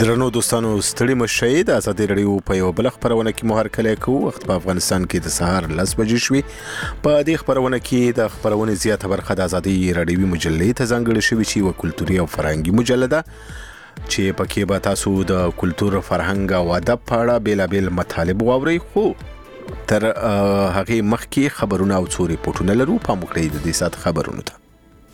درنو دوستانو ستړي مشئ د ازادي رادیو په یو بل خبرونه کې مو هرکلی کوو. وخت په افغانستان کې د سهار 10 بجې شوي. په دې خبرونه کې د خبرونې زیاته برخه د ازادي رادیوي مجلې ته ځانګړې شوې چې یوه کلتوري او فرهنګي مجله ده چې پکې به تاسو د کلتور، فرهنګ او ادب په اړه بیلابیل مطالب واورئ. خو تر هغې مخکې خبرونه او څو ریپورټونه لرو. پام وکړئ د دې ساعت خبرونو ته.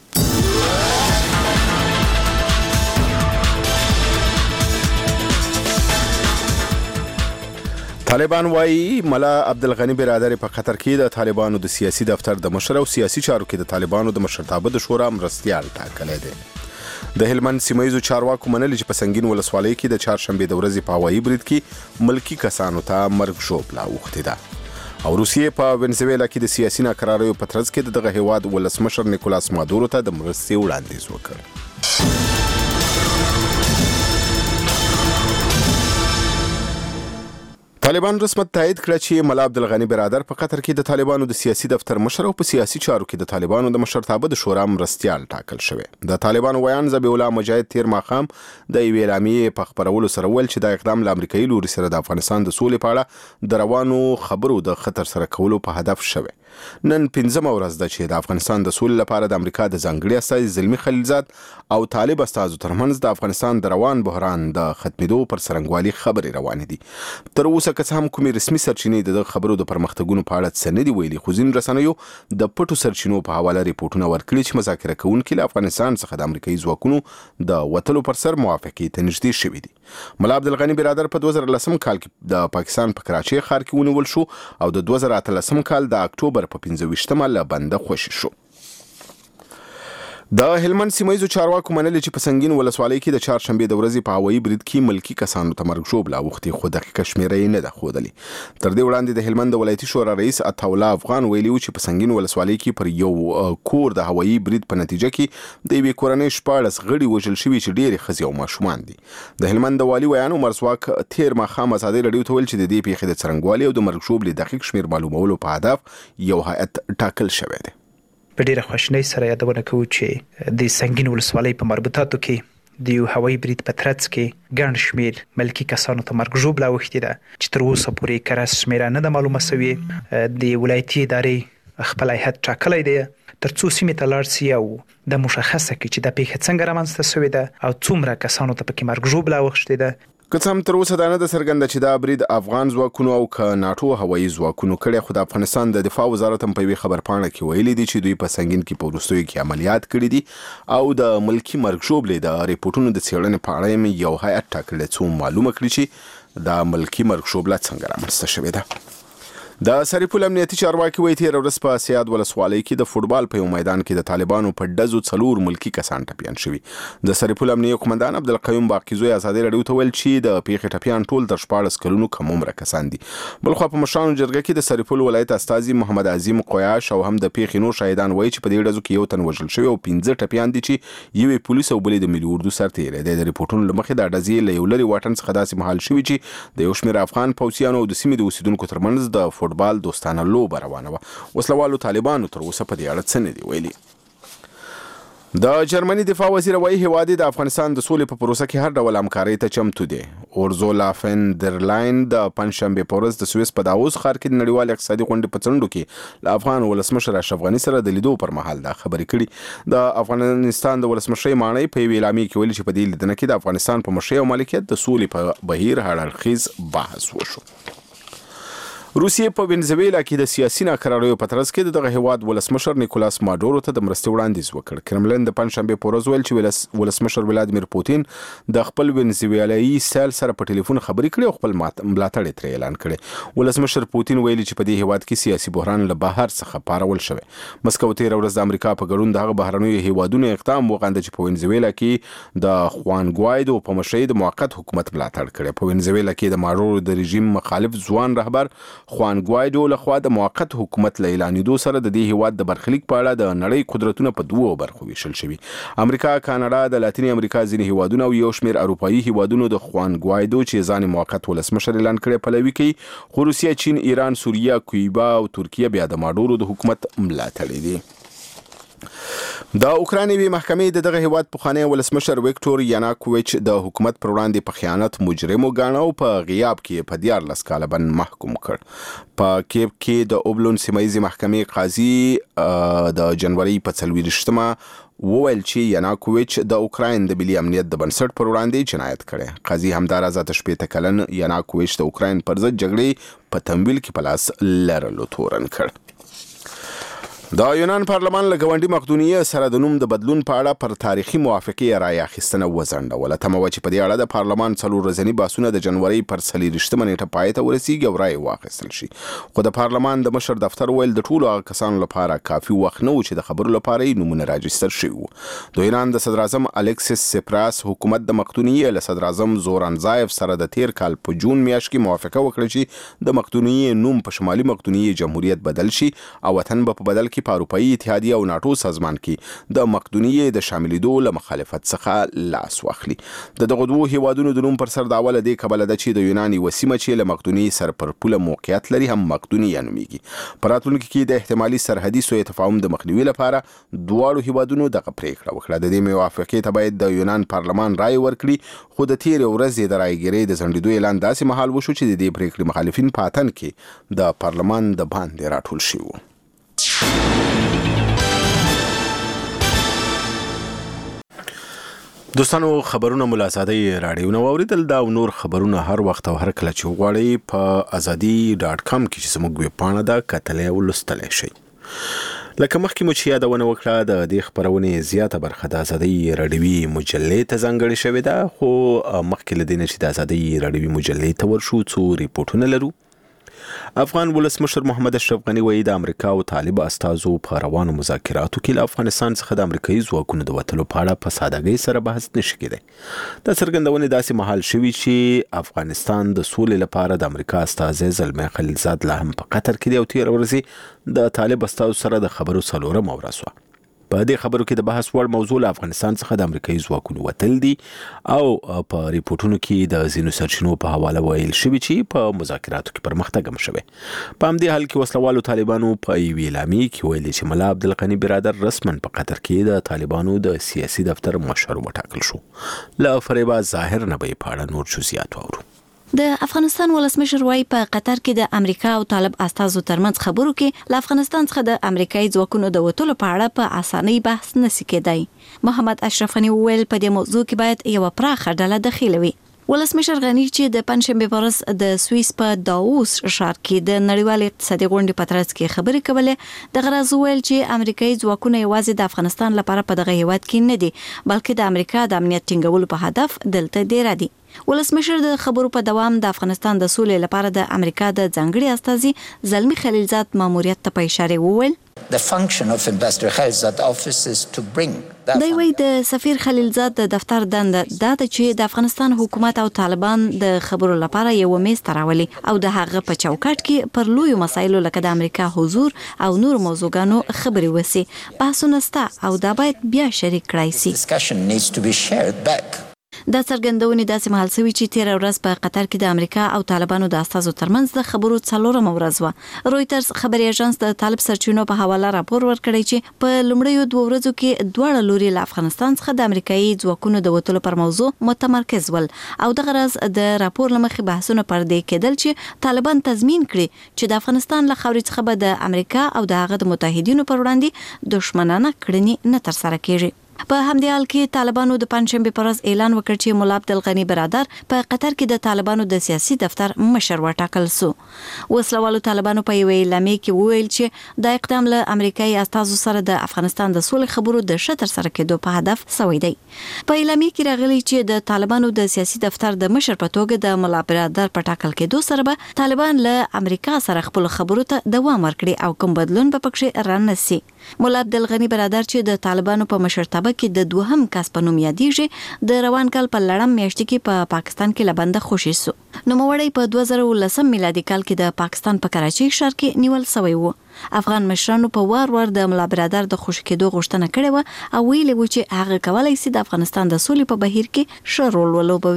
طالبان وايي ملا عبدالغنی برادر په قطر کې د طالبانو د سیاسي دفتر د مشر او سیاسي چارو کې د طالبانو د مشرتابه د شورا مرستیال ټاکلی دی. د هلمند سیمایزو چارواکو منلي چې په سنگین ولسوالۍ کې د چهارشنبې د ورځې په هوایي برید کې ملکی کسانو ته مرګ ژوبله اوښتې ده. او روسیې په وینزویلا کې د سیاسي ناکراریو په ترڅ کې دغه هیواد ولسمشر نیکولاس مادورو ته د مرستې وړاندیز وکړ. طالبان رسمت تایید کړ چې ملا عبدالغنی برادر په قطر کې د طالبانو د سیاسي دفتر مشر او په سیاسي چارو کې د طالبانو د مشرتابه د شورا مرستیال ټاکل شوی. د طالبانو ویان ذبیح الله مجاهد تیر ماښام د یوې اعلامیې په خپرولو سره ویل چې دا اقدام له امریکایي لوري سره د افغانستان د سولې په اړه د روانو خبرو د خطر سره کولو په هدف شوی. نن 15مه ورځ ده چې د افغانستان د سولې لپاره د امریکا د ځانګړي استازي زلمي خلیلزاد او طالب استازو ترمنځ د افغانستان د روان بحران د ختمېدو پر څرنګوالي خبرې روانې دي. تر اوسه که څه هم کومې رسمي سرچینې د خبرو د پرمختګونو په اړه څه نه دي ویلي، خو ځینو رسنیو د پټو سرچینو په حواله ریپورټونه ورکړي چې مذاکره کوونکي له افغانستان څخه د امریکایي ځواکونو د وتلو پر سر موافقې ته نږدې شوي دي. ملا عبدالغنی برادر په 2010 کال کې د پاکستان په کراچۍ ښار کې ونیول شو او د 2018 کال د اکتوبر په 15مه له بنده خوشي شو. د هلمند سیمایزو چارواکو منلي چې په سنگین ولسوالۍ کې د چهارشنبې د ورځې په هوایي برید کې ملکی کسانو ته مرګ ژوبله اوښتې، خو دقیقه شمېره یې نه ده ښودلې. تر دې وړاندې د هلمند د ولایتي شورا رئیس عطاالله افغان ویلي و چې په سنگین ولسوالۍ کې پر یو کور د هوایي برید په نتیجه کې د یوې کورنۍ 14 غړي وژل شوي چې ډېرې ښځې او ماشومان دي. د هلمند د والي ویان عمر ځواک تیر ماښام ازادي رادیو ته ویل چې د دې پیښې د څرنګوالي او د مرګ ژوبلې دقیق شمېر معلومولو په هدف یو هیئت ټاکل شوی دی. په ډیره خواشینۍ سره یادونه کوو چې د سنگین ولسوالۍ په مربوطاتو کې د یو هوایي برید په ترڅ کې ګڼ شمېر ملکي کسانو ته مرګ ژوبله اوښتې ده چې تر اوسه پورې کره شمېره نه ده معلومه سوې. د ولایتي ادارې خپل هیئت ټاکلی دی تر څو سیمې ته لاړ سي او د مشخصه کړي چې دا پیښه څنګه رامنځته سوې ده او څومره کسانو ته پکې مرګ ژوبله اوښتې ده. که څه هم تر اوسه دا نه ده څرګنده چې دا برید افغان ځواکونو او که ناټو هوایي ځواکونو کړی، خو د افغانستان د دفاع وزارت هم په یوې خبرپاڼه کې ویلي دي چې دوی په سنگین کې په وروستیو کې عملیات کړي دي او د ملکي مرګ ژوبلې د ریپورټونو د څېړنې په اړه یې یو هیئت ټاکلی څو معلومه کړي چې دا ملکي مرګ ژوبله څنګه رامنځته شوې ده. د سرپل امنیتي چارواکي وایي تېره ورځ په سیاد ولسوالۍ کې د فوټبال په یو میدان کې د طالبانو په ډزو 4 ملکي کسان ټپیان شوي. د سرپل امنیه قومندان عبدالقیوم باقیزوی ازادي رادیو ته ویل چې د پیښې ټپیان ټول تر 14 کلونو کم عمره کسان دي. بلخوا په مشرانو جرګه کې د سرپل ولایت استازي محمد عظیم قیاش او هم د پیښې نور شاهدان وایي چې په دې ډزو کې یو تن وژل شوی او 15 ټپیان دي چې یوې پولیس او بلې د ملي اردو سرتیری دی. د ریپورټونو له مخې دا ډزې له یو لرې واټن څخه داسې مهال شوي چې د یو شمېر افغان پوځیانو او د سیمې د اوسیدونکو ترمنځ د فوټبال دوستانه لوبه روانه وه. وسلوالو طالبانو تر اوسه په دې اړه څه نه دي ویلي. د جرمني دفاع وزیر وایي هیواد د افغانستان د سولې په پروسه کې هر ډول همکارۍ ته چمتو دی. اورزولا فن در لاین د پنجشنبې په ورځ د سویس په داووس ښار کې د نړیوال اقتصادي غونډې په څنډو کې له افغان ولسمشر اشرف غني سره د لیدو پر مهال دا خبرې کړي. د افغانستان د ولسمشرۍ ماڼۍ په یوې اعلامیې کې ویلي چې په دې لیدنه کې د افغانستان په مشرۍ او مالکیت د سولې په بهیر هر اړخیز بحث وشو. روسیې په وینزویلا کې د سیاسي ناکراریو په ترڅ کې دغه هیواد ولسمشر نیکولاس مادورو ته د مرستې وړاندیز وکړ. کرملن د پنجشنبې په ورځ ویل چې ولسمشر ولادیمیر پوتین د خپل وینزویلایي سیل سره په ټلیفون خبرې کړې او خپل ملاتړ یې ترې اعلان کړی. ولسمشر پوتین ویلي چې په دې هیواد کې سیاسي بحران له بهر څخه پارول شوی. مسکو تېره ورځ د امریکا په ګډون دغه بهرنیو هیوادونو اقدام وغنده چې په وینزویلا کې د خوان ګوایدو په مشرۍ د موقت حکومت ملاتړ کړی. په وینزویلا کې د مادورو د رژیم مخالف ځوان رهبر خوان ګوایدو لخوا د موقت حکومت له اعلانېدو سره د دې هیواد د برخلیک په اړه د نړۍ قدرتونه په دوو برخو ویشل شوي. امریکا، کاناډا، د لاتینې امریکا ځینې هیوادونه او یو شمېر اروپایي هیوادونو د خوان ګوایدو چې ځان موقت ولسمشر اعلان کړی پلوي کوي، خو روسیه، چین، ایران، سوریه، کویبا او ترکیه بیا د مادورو د حکومت ملاتړي دي. د اوکرانیوي محکمې دغه هیواد پخوانی ولسمشر ویکټور یاناکوویچ د حکومت پر وړاندې په خیانت مجرم وګاڼه او په غیاب کې په 14 کاله بند محکوم کړ. په کیب کې د اوبلون سیمایي محکمې قاضي د جنوري په 24مه وویل چې یاناکوویچ د اوکراین د ملي امنیت د بنسټ پر وړاندې جنایت کړی. قاضي همداراز 18 کلن یاناکوویچ د اوکراین پر ضد جګړې په تمویل کې په لاس لرلو تورن کړ. د یونان پارلمان له ګاونډي مقدونیه سره د نوم د بدلون په اړه پر تاریخي موافقې رایه اخیستنه وځنډوله. تمه وه چې په دې اړه د پارلمان 4 ورځني بحثونه د جنوري پر 24مه نیټه پای ته ورسیږي او رایه واخیستل شي. خو د پارلمان د مشر دفتر ویل د ټولو هغه کسانو لپاره کافي وخت نه و چې د خبرو لپاره یې نومونه راجستر شوي وو. د یونان د صدر اعظم الکسیس سپراس حکومت د مقدونیې له صدر اعظم زوران زایف سره د تیر کال په جون میاشت کې موافقه وکړه چې د مقدونیې نوم په شمالي مقدونیې جمهوریت بدل شي او وطن به په بدل کې په اروپایي اتحادیه او ناتو سازمان کې د مقدونیې د شاملېدو له مخالفت څخه لاس واخلي. د دغه دوه هیوادونو د نوم پر سر د اوله دې کبله ده چې د یونان یوه سیمه چې له مقدونیې سره پر پوله موقعیت لري هم مقدونیه نومیږي. په راتلونکي کې د احتمالي سرحدي سوء تفاهم د مخنیوي لپاره دواړو هیوادونو دغه پریکړه وکړه. د دې موافقې ته باید د یونان پارلمان رایه ورکړي، خو د تیر ورځې د رایګیرۍ د ځنډېدو اعلان داسې مهال وشو چې د دې پریکړې مخالفین په اتن کې د پارلمان د باندې راټول شوي وو. دوستانو، خبرونه ملازادی راډیو نو اوریدل دا او نور خبرونه هر وخت او هر کله چې وغواړئ په azadi.com کې چې زموږ ویب پاڼه ده کتلای او لوستلای شئ. لکه مخکې مو چې یادونه وکړه د دې خبرونې زیاته برخه د ازادي راډیوي مجلې ته ځانګړې شوې ده، خو مخکې له دې نه چې د ازادي راډیوي مجلې ته ورشو څو ریپورټونه لرو. افغان ولسمشر محمد اشرف غنی وایي د امریکا او طالب استازو په روانو مذاکراتو کې له افغانستان څخه د امریکایي ځواکونو د وتلو په اړه په سادهګۍ سره بحث نشي کېدی. دا څرګندونې داسې مهال شوي چې افغانستان د سولې لپاره د امریکا استازی زلمی خلیلزاد لا هم په قطر کې دی او تېره ورځ د طالب استازو سره د خبرو 4مه ورځ وه. په دې خبرو کې د بحث وړ موضوع له افغانستان څخه د امریکایي ځواکونو وتل دي او په ریپورتونو کې د ځینو سرچینو په حواله ویل شوي چې په مذاکراتو کې پرمختګ هم شوی. په همدې حال کې وسلوالو طالبانو په یوې اعلامیې کې ویلي چې ملا عبدالغني برادر رسما په قطر کې د طالبانو د سیاسي دفتر مشر وټاکل شو. له فریبا ظاهر نه به په اړه نور جزئیات واورو. د افغانستان ولسمشر وايي په قطر کې د امریکا او طالب استازو ترمنځ خبرو کې له افغانستان څخه د امریکایي ځواکونو د وتلو په اړه په اسانۍ بحث نشي کېدای. محمد اشرف غنی ویل په دې موضوع کې باید یو پراخه ډله دخیل وي. ولسمشر غنی چې د پنځشنبه په ورځ د سوئیس په داووس ښار کې د نړیوال اقتصادي غونډې په ترڅ کې خبرې کولې، د غرض ویل چې امریکایي ځواکونه یوازې د افغانستان لپاره په دغه هیواد کې نه دي، بلکې د امریکا د امنیت ټینګولو په هدف دلته دی را دي. ولسمشر د خبرو په دوام د افغانستان د سولې لپاره د امریکا د ځانګړي استازي زلمی خلیلزاد ماموریت ته په اشاره وویل The function of Ambassador Khalilzad office is to bring دی وی د سفیر خلیلزاد د دفتر دنده دا چې د افغانستان حکومت او طالبان د خبرو لپاره یو میز تراولي او د هغه په چوکاټ کې پر لوی مسایلو لکه د امریکا حضور او نور موضوعګانو خبري وسی. بحثونه ستا او دا باید بیا شریک کړای شي. discussion needs to be shared back. دا څرګندونې داسې مهال شوي چې تیر ورځ په قطر کې د امریکا او طالبانو د استازو ترمنځ د خبرو 4مه ورځ وه. رويټرز خبري ایجنس د طالب سرچینو په حواله راپور ورکړی چې په لومړیو 2 ورځو کې دواړه لوري له افغانستان څخه د امریکایي ځواکونو د وتلو پر موضوع متمرکز ول او د غرض د راپور لمخې بحثونه پر دې کېدل چې طالبان تضمین کړي چې د افغانستان له خاورې څخه به د امریکا او د هغه د متحدینو پر وړاندې دښمنانه کړنې نه ترسره کیږي. په همدې حال کې طالبانو د پنځشنبه پر ورځ اعلان وکړ چې ملا عبدالغني برادر په قطر کې د طالبانو د سیاسي دفتر مشر وټاکل شو. وسلوالو طالبانو په یوې اعلامیې کې وویل چې د اقدام له امریکایي استازو سره د افغانستان د سولې خبرو د ښه ترسره کېدو په هدف شوی دی. په اعلامیې کې راغلی چې د طالبانو د سیاسي دفتر د مشر په توګه د ملا برادر په ټاکل کېدو سره به طالبان له امریکا سره خپل خبرو ته دوام ورکړي او کوم بدلون به پکې رانسي. ملا عبدالغني برادر چې د طالبانو په مشرتابه کې د دوهم کس په نوم یادېږي د روان کال په لړم میاشت کې په پاکستان کې لبنده خوشي سو. نوموړی په 2019 میلادي کال کې د پاکستان په کراچۍ ښار کې نیول شوی و. افغان مشرانو په وار د ملا برادر د خوشي کېدو غوښتنه کړې و او ویلي و چې هغه کولای شي د افغانستان د سولې په بهیر کې ښه رول ولوبوي.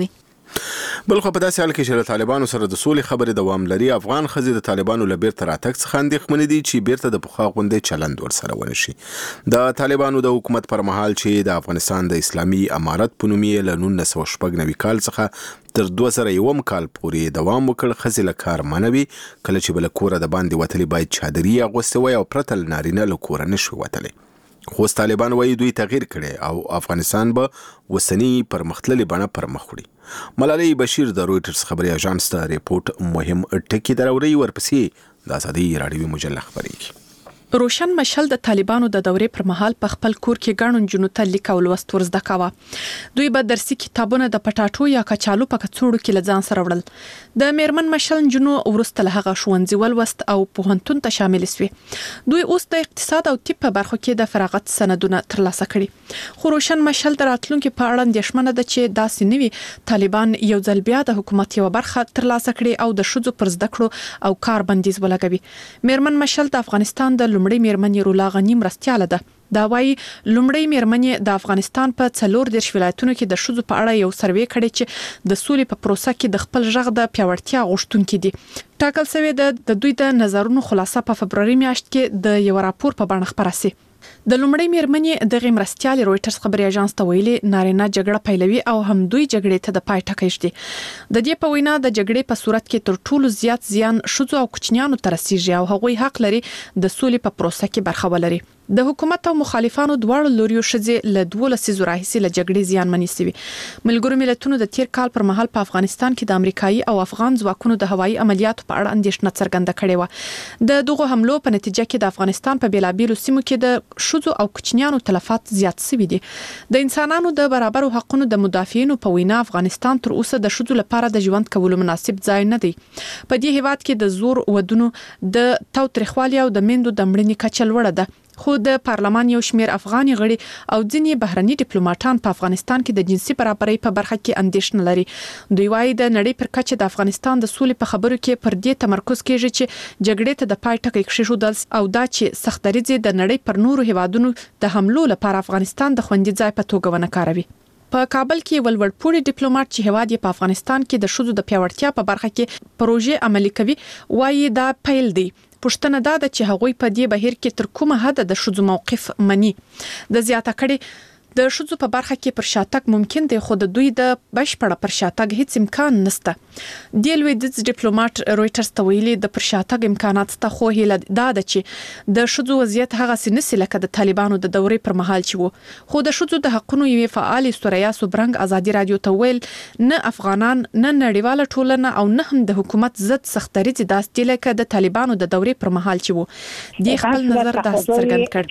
بلخو په داسې حال کې چې طالبانو سره د سولې خبرې دوام لري، افغان ښځې د طالبانو له بیرته راتګ څخه اندېښمنې دي چې بیرته د پخوا غوندې چلند ورسره ونشي. د طالبانو د حکومت پر مهال چې د افغانستان د اسلامي امارت په نوم یې له 1996 کال څخه تر 2001 کال پورې دوام وکړ، ښځې له کار منوي، کله چې بل کوره د باندې وتلې باید چادري اغوستې وي او پرته له نارینه له کوره نشي وتلی. خو طالبان وایي دوی تغییر کړي او افغانستان به وسنی پرمختللي بڼه پرمخ وړي. ملالۍ بشیر د رویټرز خبري اژانس ته ریپورت مهم ټکی دراوړي، ورپسې د آزادۍ راډیوي مجله خبرېږي. روشن مشل د طالبانو د دورې پر مهال په خپل کور کې ګڼو نجونو ته لیک او لوست ورزده کاوه. دوی به درسي کتابونه د پټاټو یا کچالو په کڅوړو کې له ځان سره وړل. د میرمن مشل نجونو وروسته له هغه ښوونځي ولوست او پوهنتون ته شامل شوي. دوی اوس د اقتصاد او طب په برخو کې د فراغت سندونه ترلاسه کړي. خو روشن مشل د راتلونکو په اړه اندېښمنه ده چې داسې نوي طالبان یو ځل بیا د حکومت یو برخه ترلاسه کړي او د ښځو پر زده کړو او کار بندیز ولګوي. میرمن مشل د افغانستان د لومړی میرمنې رولا غنی مرستیاله ده. دا وايي لومړی میرمنې د افغانستان په 14 ولایتونو کې د ښځو په اړه یو سروې کړی چې د سولې په پروسه کې د خپل ژغ د پیاوړتیا غوښتونکي دي. ټاکل شوی د دوی د نظرونو خلاصه په فبرवरी میاشت کې د یو راپور په بڼه خپره شي. د لومړی میرمنې د غمرستیال رويټرز خبري اژانس ته ویلي نارینه جګړه پیلوي او هم دوی جګړې ته د پای ټکی ږدي. د دې په وینا د جګړې په صورت کې تر ټولو زیات زیان ښځو او کوچنیانو ته رسیږي او هغوی حق لري د سولې په پروسه کې برخه ولري. د حکومت او مخالفانو دواړو لوريو ښځې له 12 لسیزو راهیسې له جګړې زیانمنې شوي. ملګرو ملتونو د تیر کال پر مهال په افغانستان کې د امریکایي او افغان ځواکونو د هوایي عملیاتو په اړه اندېښنه څرګنده کړې و. د دغه حملو په نتیجه کې د افغانستان په بیلابیلو سیمو کې د ښځو او کوچنیانو تلفات زیات شوي دي. د انسانانو د برابرو حقوقو د مدافعینو په وینا افغانستان تر اوسه د ښځو لپاره د ژوند کولو مناسب ځای نه دی. په دې هیواد کې د زور ودونو د تاوتریخوالي او د میندو د مړینې کچه لوړه ده. خو د پارلمان یو شمیر افغاني غړي او ځینې بهرني ډیپلوماټان په افغانستان کې د جنسي برابرۍ په برخه کې اندېښنه لري. دوی وايي د نړۍ پر کچه د افغانستان د سولې په خبرو کې پر دې تمرکز کیږي چې جګړې ته د پای ټکی کېښودل او دا چې سختدریځي د نړۍ پر نورو هیوادونو د حملو لپاره افغانستان د خوندي ځای په توګه ونه کاروي. په کابل کې ولوړپوړي ډیپلوماټ چې هواد یې په افغانستان کې د ښځو د پیاوړتیا په برخه کې پروژې عملي کوي وايي دا پیل دی. پښتنه دا ده چې هغوی په دې بهیر کې تر کومه حد د ښځو موقف مني. د زیاته کړي د ښځو په برخه کې پر شاتګ ممکن دی خو د دوی د بشپړه پر شاتګ هیڅ امکان نشته. د لویدیځ ډیپلوماټ رويټرز ته ویلي د پر شاتګ امکانات ته خو هیله دا ده چې د ښځو وضعیت هغه سنسي لکه د طالبانو د دورې پر مهال چې وو. خو د ښځو د حقوقو یوې فعال سوریا سوبرنګ ازادي رادیو ته ویل نه افغانان نه نړیواله ټولنه او نه هم د حکومت ضد سختدریځي داسې لکه د طالبانو د دورې پر مهال چې وو. د خپل نظر د څرګند کړ.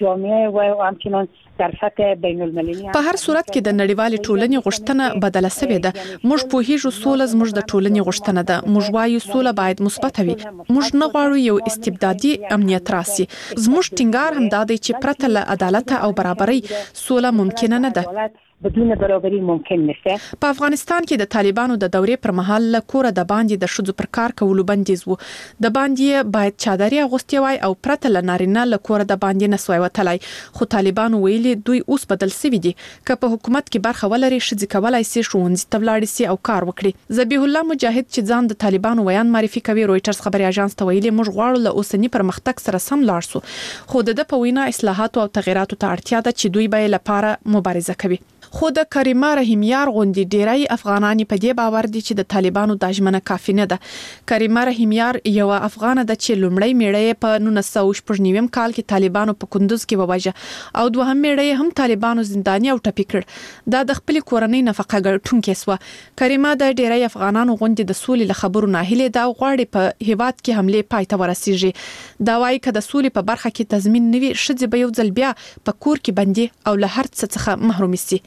په هر صورت کې د نړیوالې ټولنې غوښتنه بدله شوې ده. موږ پوهیږو سوله زموږ د ټولنې غوښتنه ده. موږ وایو سوله باید مثبت وي. موږ نه غواړو یو استبدادي امنیت راسي. زموږ ټینګار هم دا دی چې پرته له عدالت او برابرۍ سوله ممکن نه ده. بدون برابرۍ ممکن نشته. په افغانستان کې د طالبانو د دورې پر مهال له کوره د باندې د ښځو پر کار کولو بندیز وو. د باندې باید چادري اغوستې وای او پرته له نارینه له کوره د باندې نسوي وتلای. خو طالبانو ویلي دوی اوس بدل شوي دي. که په حکومت کې برخه ولري ښځې کولای شي ښوونځي ته ولاړ شي او کار وکړي. ذبیح الله مجاهد چې ځان د طالبانو ویان معرفي کوي رويټرز خبري اژانس ته ویلي موږ غواړو له اوسنی پرمختګ سره سم لاړ شو. خو د په وینا اصلاحات او تغیراتو ته اړتیا ده چې دوی به لپاره مبارزه کوي. خو د کریمه رحیمیار غوندي ډیری افغانانی په دې باور دي چې د طالبانو د ژمنه کافی نه ده. کریمه رحیمیار یو افغان ده چې لومړی میړه په 1999 کال کې طالبانو په کندوز کې وواژه او دوهم میړه هم طالبانو زنداني او ټپي کړ. دا د خپل کورنۍ نفقه ګټونکې سو. کریمه د ډیری افغانانو غوندي د سولې له خبرو ناهیله ده او غواړي په هیواد کې حمله پای ته ورسیږي. دا وايي چې د سولې په برخه کې تضمین نوي ښځې به یو ځل بیا په کور کې بندي او له هر څه څخه محروم شي.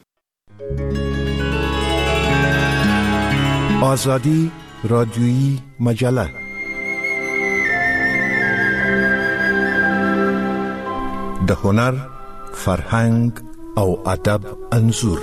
آزادی رادیویی مجله د هنر، فرهنګ او ادب انځور.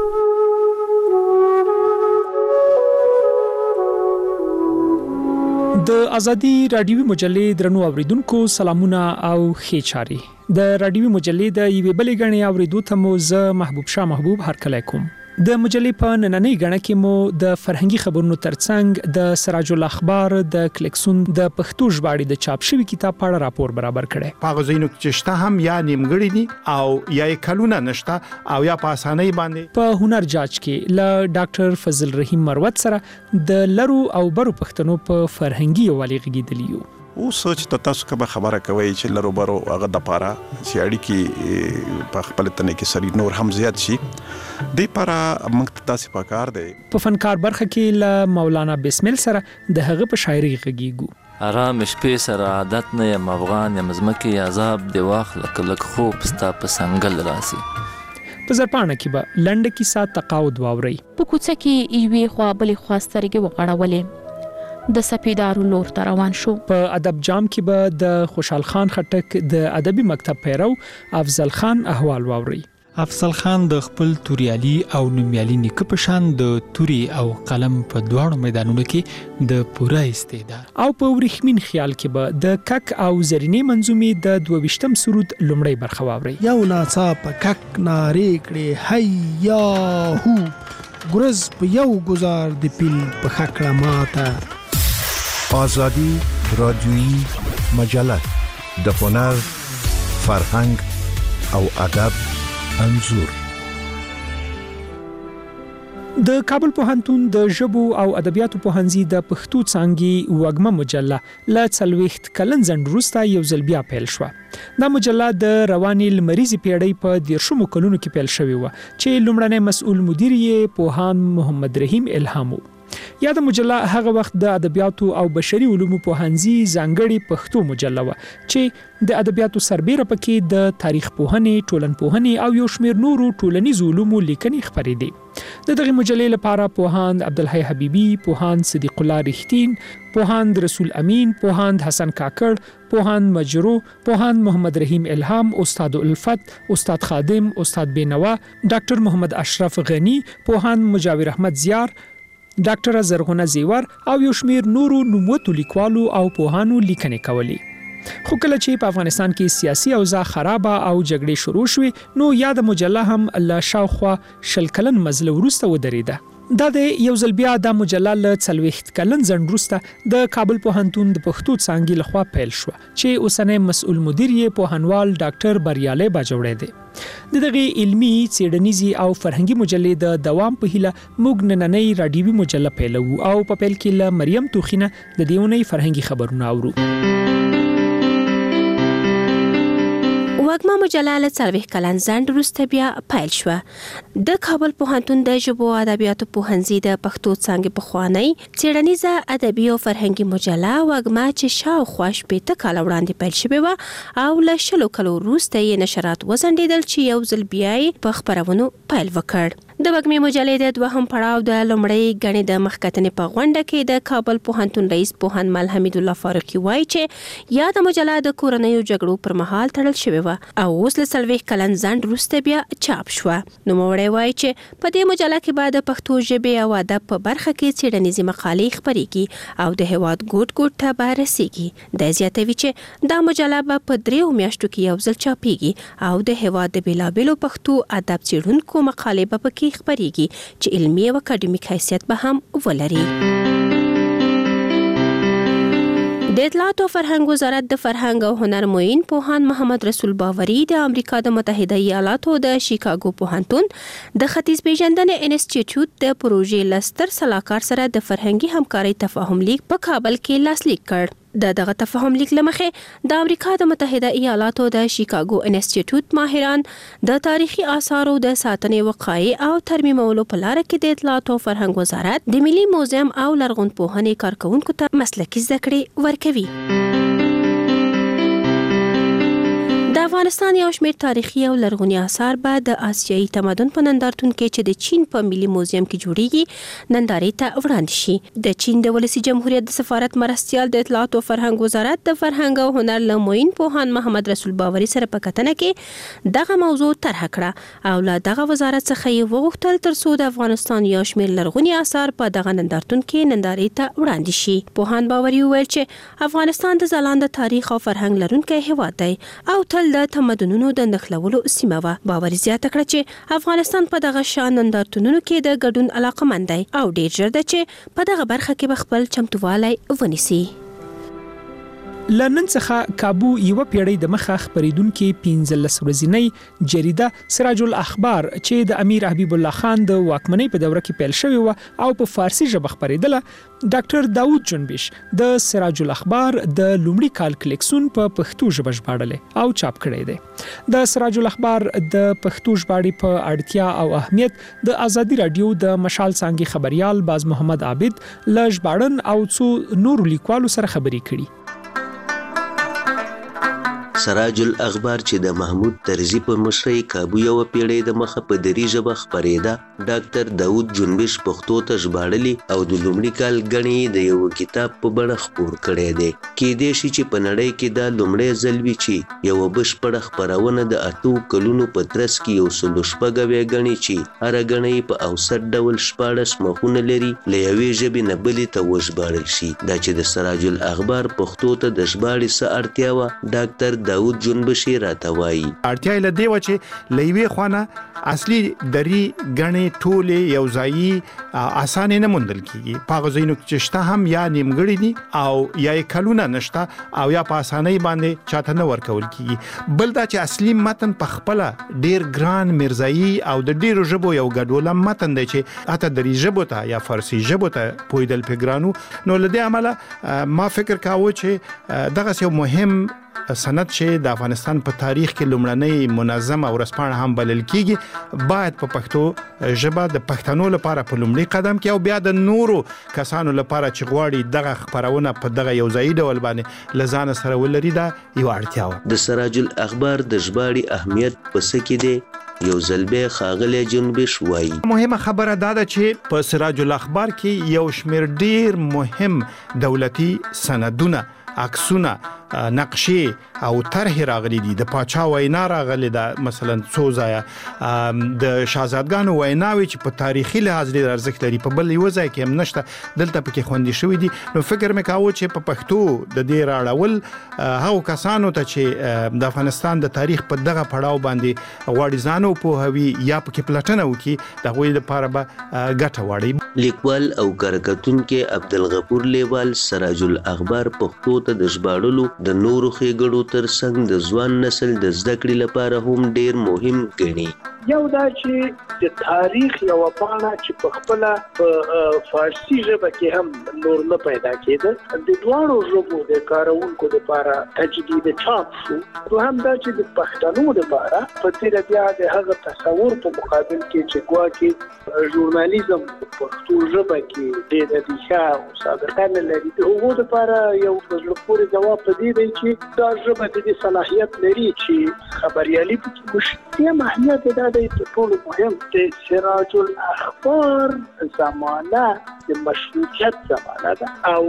د ازادي رادیوي مجلې درنو اوریدونکو سلامونه او ښه چاري. د رادیوي مجلې د یوې بلې غړي اوریدو ته مو زه محبوب شاه محبوب هرکلی کوم. د مجلې په نننۍ غړنه کې مو د فرهنګي خبرونو ترڅنګ د سراج الاخبار د کلیکسون د پښتو ژباړې د چاپ شوی کتاب په اړه راپور برابر کړي. په غوښینو کې شته هم یا نیمګړی دي او یا کلونه نشته او یا په اسانۍ باندې. په هنر جاج کې ل ډاکټر فضل رحیم مروت سره د لرو او برو پښتنو په فرهنګي یووالي غږیدلی یو. او سوچ ته تاسو کومه خبره کوي چې لرو برو هغه د پاره چې اړیکی په خپل تنه کې سری نور هم زیات شي د پاره موږ تاسو په کار دی. په فنکار برخه کې ل مولانا بسمل سره د هغه په شاعري غږیږو. آرام شپې سره عادت نه یم افغان یم زمکه عذاب دی واخل کلک خوب ستا په سنگل راسي. په زرپانه کې به لنډه کیسه تقاعد واوري. په کوڅه کې یوې خوا بلې خوا سترګې وغړولې د سپیدارو لور ته روان شو. په ادب جام کې به د خوشحال خان خټک د ادبي مکتب پیرو افضل خان احوال واوري. افضل خان د خپل توریالي او نومیالي نیکه په شان د توري او قلم په دواړو میدانونو کې د پوره استعداد او په ورېښمین خیال کې به د کک او زرینې منظومې د 22م سرود لومړی برخه واوري. یو ناڅاپه کک نارې کړې هيا هو ګرز په یو گزار د پیل په خکړه ماته. آزادی رادیویی مجله د هنر، فرهنګ او ادب انځور. د کابل پوهنتون د ژبو او ادبیاتو پوهنځي د پښتو څانګې وګمه مجله ل 40 کلن ځنډ وروسته یو ځل بیا پیل شوه. دا مجله د رواني لمریزي پیړۍ په 10 کلونو کې پیل شوې و چې لومړنی مسؤل مدیر یې پوهان محمد رحیم الهامو. یا د مجله هغه وخت د ادبیاتو او بشري علومو پوهنځي ځانګړي پښتو مجله و چې د ادبیاتو سربېره پکې د تاریخ پوهنې، ټولنپوهنې او یو شمېر نورو ټولنیزو علومو لیکنې خپرې دي. د دغه مجلې لپاره پوهاند عبدالحی حبیبی، پوهاند صدیق الله رښتین، پوهاند رسول امین، پوهاند حسن کاکړ، پوهاند مجرو، پوهاند محمد رحیم الهام، استاد الفت، استاد خادم، استاد بینوا، ډاکټر محمد اشرف غنی، پوهاند مجاور احمد زیار، ډاکټر زرغونه زیور او یو شمېر نورو نوموتو لیکوالو او پوهانو لیکنې کولې. خو کله چې په افغانستان کې سیاسي اوضاع خرابه او جګړې شروع شوې نو یا د مجله هم له شاوخوا 20 کلن مزل وروسته ودرېده. دا د یو ځل بیا د مجله له 40 کلن ځنډ وروسته د کابل پوهنتون د پښتو څانګې لخوا پیل شو چې اوسنی مسؤل مدیر یې پوهنوال ډاکټر بریالی باجوړی دی. د دغه علمي، څېړنیزي او فرهنګي مجلې د دوام په هیله موږ نننۍ راډیوي مجله پیلو او په پیل کې له مریم توخینه د دې اونۍ فرهنګي خبرونه اورو. وګما مجله له 40 کلن ځنډ وروسته بیا پیل شوه. د کابل پوهنتون د ژبو او ادبیاتو پوهنځي د پښتو څانګې پخوانی څېړنیزه ادبي او فرهنګي مجله وګما چې شاوخوا 15 کال وړاندې پیل شوې و او له 20 کلو وروسته یې نشرات وزنډېدل چې یو ځل بیا په خبرونو پیل وکړ. د وګمې مجلې د دوهم پړاو د لومړۍ غړي د مخکتنې په غونډه کې د کابل پوهنتون رئیس پوهاند مل حمید الله فاروقي وایي چې یا د مجله د کورنیو جګړو پر مهال تړل شوې و او اوس له 40 کلن ځنډ وروسته بیا چاپ شوه. نو موري وایي چې په دې مجله کې بعد پښتو ژبې او ادب په برخه کې څېړنیزې مقالې خپرېږي او د هواد ګوټ ګوټ ته به رسیږي. د زیاتوي چې دا مجله به په 3 میاشتو کې یو ځل چاپېږي او د هواد د بیلابېلو پښتو ادب څېړونکو مقالې به پکې خپرېږي چې علمي او اکاډمیک حیثیت به هم ولري. د اطلاعات او فرهنګ وزارت د فرهنګ او هنر معین پوهاند محمد رسول باوري د امریکا د متحده ایالاتو د شیکاګو پوهنتون د ختیځ پیژندنې انسټیټیوټ د پروژې لستر صلاحکار سره د فرهنګي همکارۍ تفاهم لیک په کابل کې لاسلیک کړ. دغه تفاهم لیک لمخې د امریکا د متحده ایالاتو د شیکاګو انسټیټیوټ ماهران د تاریخي آثارو د ساتنې وقایع او ترمیمولو په لار کې د اطلاعات او فرهنګ وزارت د ملي موزیم او لرغونپوهنې کارکونکو ته مسلکي زده کړې ورکوي. د افغانستان یو شمېر تاریخي او لرغوني آثار به د آسیایي تمدن په نندارتون کې چې د چین په ملي موزیم کې جوړیږي نندارې ته وړاندې شي. د چین د ولسی جمهوریت د سفارت مرستیال د اطلاعات او فرهنګ وزارت د فرهنګ او هنر له معین پوهاند محمد رسول باوري سره په کتنه کې دغه موضوع طرح کړه او له دغه وزارت څخه یې وغوښتل ترڅو د افغانستان یو شمېر لرغوني آثار په دغه نندارتون کې نندارې ته وړاندې شي. پوهاند باوري وویل چې افغانستان د ځلانده تاریخ او فرهنګ لرونکی هیواد دی او تل د تمدنونو د نښلولو سیمه وه. باور زیاته کړه چې افغانستان په دغه شان نندارتونونو کې د ګډون علاقمند دی او ډیر ژر ده چې په دغه برخه کې به خپل چمتووالی ونیسي. لندن څخه کابو یو پیړۍ د مخه خبرېدونکو 15 ورځنۍ جریده سراج الاخبار چې د امیر حبیب الله خان د واکمنۍ په دوره کې پیل شوی و او په فارسی ژبه خبرېدله، ډاکټر داوود جنبش د سراج الاخبار د لومړي کال کلیکسون په پښتو ژبه ژباړل او چاپ کړی دی. د سراج الاخبار د پښتو ژباړې په اړتیا او اهمیت د ازادي رادیو د مشال څانګې خبريال باز محمد عابد لژباړن او څو نور لیکوالو سره خبرې کړي. سراج الاخبار چې د محمود طرزي په مشرۍ کابو یو پیړۍ د مخه په دری ژبه خبرېده، ډاکټر داوود جنبش پښتو ته ژباړلی او د لومړي کال غني د یو کتاب په بڼه خپور کړی دی. کېدای شي چې په نړۍ کې دا لومړی ځل وي چې یو بشپړه خبرونه د 8 کلونو په ترڅ کې یو سل شپږ غني چې هر غني په اوسط ډول 14 مخونه لري له یوې ژبې نه بلې ته وژباړل شي. دا چې د سراج الاخبار پښتو ته د ژباړې څه اړتیا و، ډاکټر داوود جنبشي راته وایي. اړتیا له دی و چې لوي خوانه اصلي دري غني ټوله یو ځای اسانه نه موندل کیږي. په غوښینو چې شته هم یا نیمګړي دي او یا کلونه نشته او یا په اسانۍ باندې چاته نه ورکول کیږي. بل دا چې اصلي متن په خپل ډیر ګران مرزایی او د ډیرو ژبو یو ګډوله متن دی چې اته دري ژبو ته یا فارسی ژبو ته پویدل پیګرانو. نو لدی عمله ما فکر کاوه چې دغه یو مهم سند چې د افغانستان په تاریخ کې لومړنۍ منظم او رسپانه هم بلل کیږي باید په پښتو ژبه د پښتنو لپاره په لومړي قدم کې او بیا د نورو کسانو لپاره چې غواړي دغه خبرونه په دغه یو ځای ډول باندې لزان سره ولري دا یو اړتیا و. د سراج الاخبار د ژباړې اهمیت په څه کې دی؟ یو ځلبه خاغلی جنبش وایي. مهمه خبره دا ده چې په سراج الاخبار کې یو شمیر ډیر مهم دولتي سندونه، عکسونه، نقشې او طرح راغلي دي. د پاچا وینا راغلي ده، مثلا څو ځای د شاهزادګانو ویناوي چې په تاریخي لحاظ ډیر ارزښت لري، په بل یو ځای کې هم نشته، دلته پکې خوندي شوی دي. نو فکر مې کاوه چې په پښتو د دې راړول هغو کسانو ته چې د افغانستان د تاریخ په دغه پړاو باندې غواړي ځان وپوهوي یا پکې پلټنه وکړي، د هغوی لپاره به ګټه واړي. لیکوال او کارکتونکو عبدالغفور لیوال سراج الاخبار پښتو ته د ژباړلو د نورو ښېګړو ترڅنګ د ځوان نسل د زده کړې لپاره هم ډیر مهم ګڼي. یو دا چې د تاریخ یو پاڼه چې په خپل فارسی ژبه کې هم نور نه پیدا کېده، د دوانو ژبو د کارونکو لپاره تجدید چاپ شو. دوهم دا چې د پښتنو لپاره په تیر بیا د هغه تصور په مقابل کې چې ګواکې ژورنالیزم په پښتو ژبه کې ډېر ریښه او سابقه نه لري، د هغو لپاره یو په زړه پورې ځواب په دې دی چې دا ژبه د دې صلاحیت لري چې خبریالي پکې وشي. یم اهمیت دا دی په ټولو مهم د سراج الاخبار زمانه د مشروطیت زمانه ده او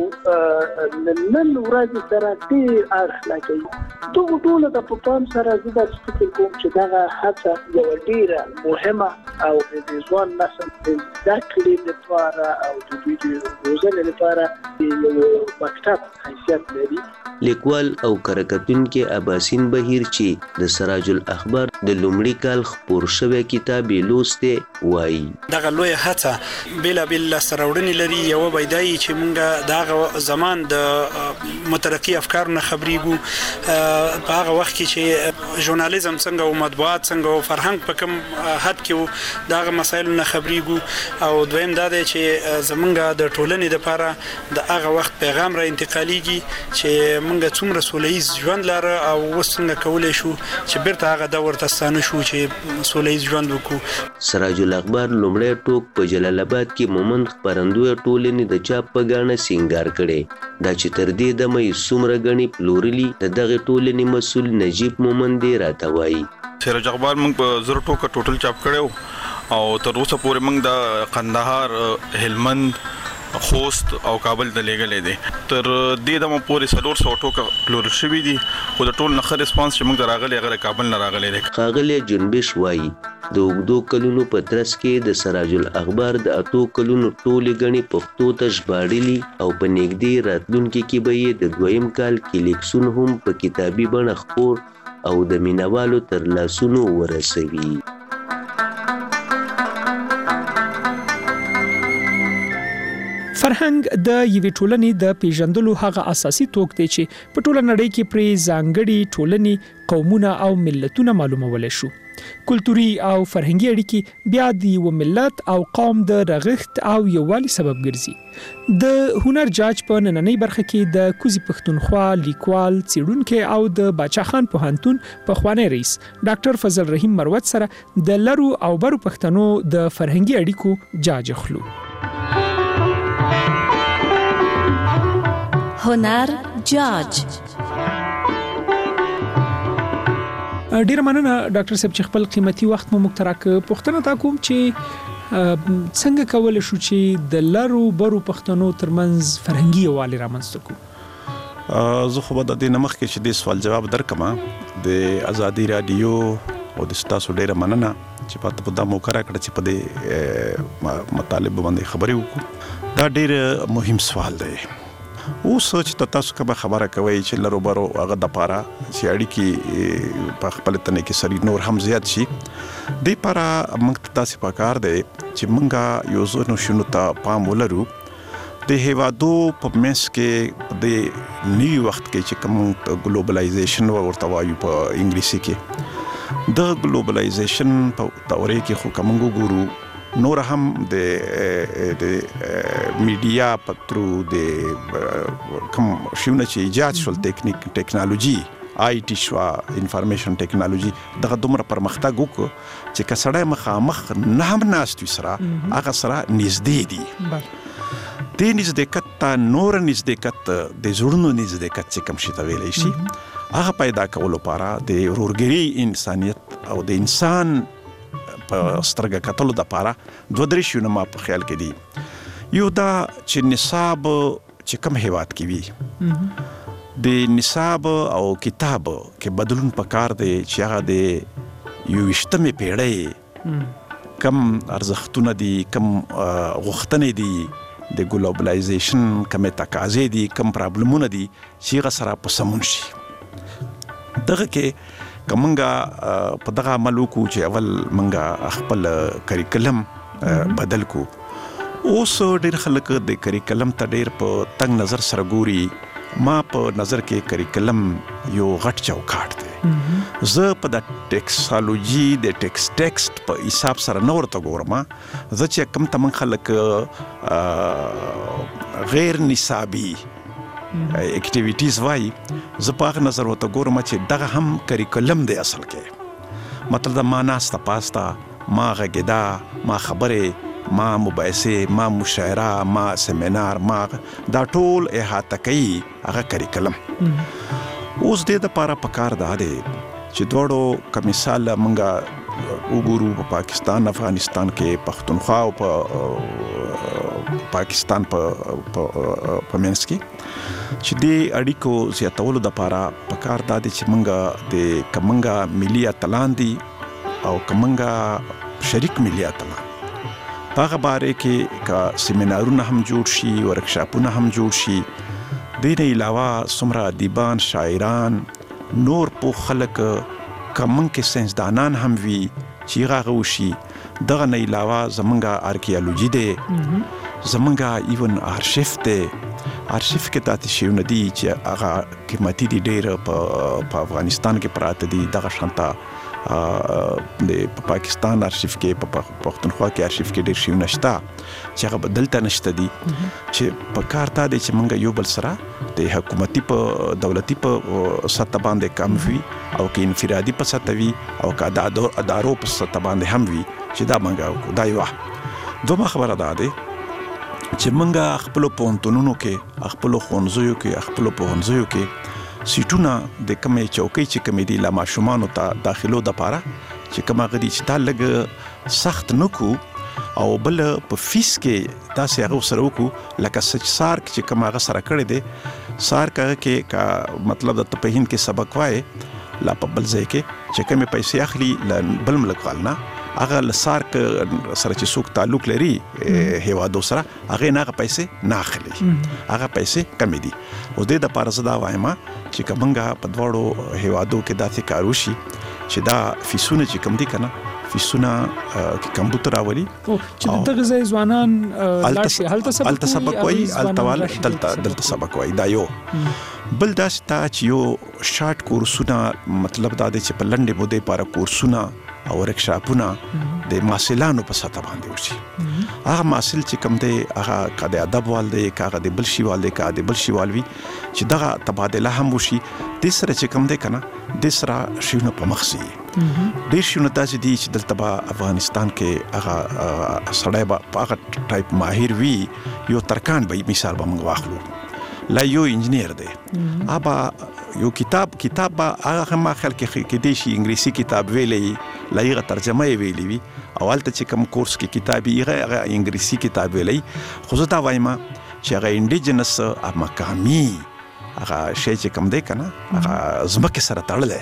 نن ورځ سره ډېر اړخ لګوي. دغه ټولو ته په پام سره زه داسې فکر کوم چې دغه هڅه یوه ډېره مهمه او د ځوان نسل د زده کړې لپاره او د دوی د روزنې لپاره یو مکتب حیثیت لري. لیکوال او کارکتونکو اباسین بهیر چې د سراج الاخبار د لومړي کال خپور شوی کتاب لوسته وایي. دغه لوی هڅه بېلابېل سرورنې لري. یو ویدای چې مونږ دغه زمان د مترقي افکارو نه خبرېږو، په هغه وخت کې چې ژورنالیزم څنګه او مطبوعات څنګه او فرهنګ په کوم حد کې دغه مسایلو نه خبرېږو. او دویم دا دی چې زمونږ د ټولنې لپاره د هغه وخت پیغام را انتقالېږي چې مونږ څومره سولهییز ژوند لاره او اوس څنګه کولی شو چې بیرته هغه دور ته ستانه شو چې سولهییز ژوند وکړو. سراج الاخبار لومړی ټوک په جلال آباد کې مومند خپرندوی ټولنې د چاپ په ګاڼه سینګار کړي. دا چې تر دې دمه یې څومره ګڼې پلورلي د دغې ټولنې مسؤل نجیب مومند راته وایي. سراج اخبار موږ په 0 ټوکه ټوټل چاپ کړو او تر اوسه پورې موږ د قندهار، هلمند، خوست او کابل د لېګلې دي. تر دې دمه پورې 400 ټوکه پلور شوي دي، خو د ټول نه ښه ریسپانس چې موږ ته راغلی هغه کابل نه راغلی دی. ښاغلی جنبش وایي د اوږدو کلونو په ترڅ کې د سراج الاخبار د 8 کلونو ټولې ګڼې پښتو ته ژباړلي او په نږدې راتلونکي کې به یې د 2م کال کلیکسون هم په کتابي بڼه خپور او د مینوالو تر لاسونو ورسوي. فرهنګ د یوې ټولنې د پیژندلو هغه اساسي توک دی چې په ټوله نړۍ کې پرې ځانګړي ټولنې، قومونه او ملتونه معلومول شو. کلتوري او فرهنګي اړیکې بیا د یو ملت او قوم د رغښت او یووالي سبب ګرځي. د هنر جاج په نننۍ برخه کې د کوزي پښتونخوا لیکوال، څېړونکی او د باچا خان پوهنتون پخوانی رئیس ډاکټر فضل رحیم مروت سره د لرو او برو پښتنو د فرهنګي اړیکو جاج اخلو. هنر جاج. ډیر مننه ډاکټر صاحب چې خپل قیمتي وخت مو مختراک. پوښتنه تا کوم چې څنګه کول شو چې د لرو برو پښتنو ترمنځ فرهنګي یووالی رامنځته کړو؟ زه خو به د دې نمخ کې چې د سوال جواب درکم د ازادي رادیو او د تاسو ډیره مننه چې په دا موقع راکړه چې په دې مطالب باندې خبرې وکړو. دا ډیر مهم سوال دی. اوس چې تاسو کومه خبره کوي چې لرو برو هغه د پاره چې اړیکې په خپل تنه کې سری نور هم زیات شي، د پاره موږ تاسو په کار دی چې موږ یو ځنو شنو ته پام ولرو. د هیوادو په منځ کې د نیو وخت کې چې کوم ګلوبلایزیشن ورته وایو په انګلیسي کې، د ګلوبلایزیشن په دورې کې خو کوم ګورو نور هم د میډیا پترو د کوم شونه چې ایجاد شول ټیکنالوژي آی ټي شو انفارمیشن ټیکنالوژي دغه دومره پرمختګ وکړو چې کسړی مخامخ نه هم ناست وي سره هغه سره نږدې دي. د نږدېکت ته نور نږدېکت د زړونو نږدېکت چې کوم شي ته ویلی شي هغه پیدا کولو لپاره د ورورګرۍ انسانیت او د انسان په سترګه کتلو د پاره دوه درې شیونه ما په خیال کې دي. یو دا چې نصاب چې کوم هیواد کې وي د نصاب او کتاب کې بدلون پکار دی چې هغه د 21مې پیړۍ کم ارزښتونه دي، کم غوښتنې دي، د ګلوبلایزیشن کم تقاضې دي، کم پرابلمونه دي چې هغه سره په سمون شي. دغه کې کومنګا په دغه عمل وکړو چې اول منګه خپل کریکلم بدل کو. اوس ډېر خلک د کریکلم ته ډېر په تنگ نظر سره ګوري. ما په نظر کې کریکلم یو غټ چوکاټ دی. زه په د ټیکسالوجي د ټیکسټ په حساب سره نه ورته ګورم. زه چې کوم تمن خلک غیر نصابي اکټیویټیز وای زه په هغه نظر ورته ګورم چې دغه هم کریکولم دی اصل کې. مطلب ما ناسته پاسته، ما غږېدا، ما خبرې، ما مباحثې، ما مشاعره، ما سیمینار، ما دا ټول احاطه کوي هغه کریکولم. اوس دې دپاره پکار دا دی چې دواړو که مثال موږ وګورو په پاکستان افغانستان کې پښتونخوا او په پاکستان په منځ کې چې د اړیکو زیاتولو دپاره پکار دا دی چې موږ د کومنګا ملي اتلان دي او کومنګا شریک ملي اتلان په هغه باره کې که سیمینارونه هم جوړ شي، ورکشاپونه هم جوړ شي. دې نه علاوه څومره ادیبان، شاعران، نور په خلک کومنګ کې ساینسدانان هم وي چې هغه وشي. دغه نه علاوه زمونږه آرکیالوجي دی، زمونږه ایون آرشیف دی. آرشیف کې داسې شیونه دي چې هغه قیمتي دي ډېر په افغانستان کې پراته دي. دغه شانته د پاکستان آرشیف کې په پښتونخوا کې آرشیف کې ډېر شیونه شته چې هغه دلته نشته دي چې په کار تا دی چې موږ یو بل سره د حکومتي په دولتي په سطح باندې کم وي او کې انفرادي په سطح وي او که ادارو په سطح باندې هم وي چې دا موږ دا یوه دومره خبره ده دی چې موږ خپل پوهنتونونو کې، خپل ښوونځیو کې، خپل پوهنځیو کې سیټونه د کومې چوکۍ چې کومې دي لا ماشومانو ته داخلو دپاره چې کوم هغه دي چې دا لږ سخت نه کړو او بل په فیس کې داسې هغه سره وکړو لکه سار چې کوم هغه سره کړی دی. سار کې کا مطلب د په هند کې سبق وایي لا په بل ځای کې چې کومې پیسې اخلي بل ملک والنا هغه لسار سره چې څوک تعلق لري هیوادو سره هغه نه پیسې نه اخلي هغه پیسې کم دي او د لپاره زدا وایم چې کومګه په دواړو هیوادو کې داسې کاروشي چې دا فیسونه چې کم دي کنه فیسونه کمپیوټر راولي چې دغه ځای ځوانان هلته سبق وایي دلته سبق وایي دا یو بل دا چې یو شارټ کورسونه مطلب دا دی چې په لنډې مودې لپاره کورسونه او ورکشاپونه د ماسلانو په ساته باندې وشي هغه ماسل چې کوم دی هغه کده ادب وال دی کاغه د بل شي وال دی کاغه د بل شي والوي چې دغه تبادله هم وشي د سره چې کوم دی کنه د سره شیونه په مخسي ډیر شیونه تاسو دي چې دلته افغانستان کې هغه سړی په هغه ټایپ ماهر وي یو ترکان به مثال به موږ واخلو لا یو انجینیر دی ابا یو کتاب هغه ما خلک کې دی شي انګلیسي کتاب ویلې لا یې ترجمه ویلې وی اولته چې کوم کورس کې کتابي هغه انګلیسي کتاب ویلې خو زه دا وایم چې هغه انډیجنس مقامي هغه شی چې کوم دی کنه هغه زمکه سره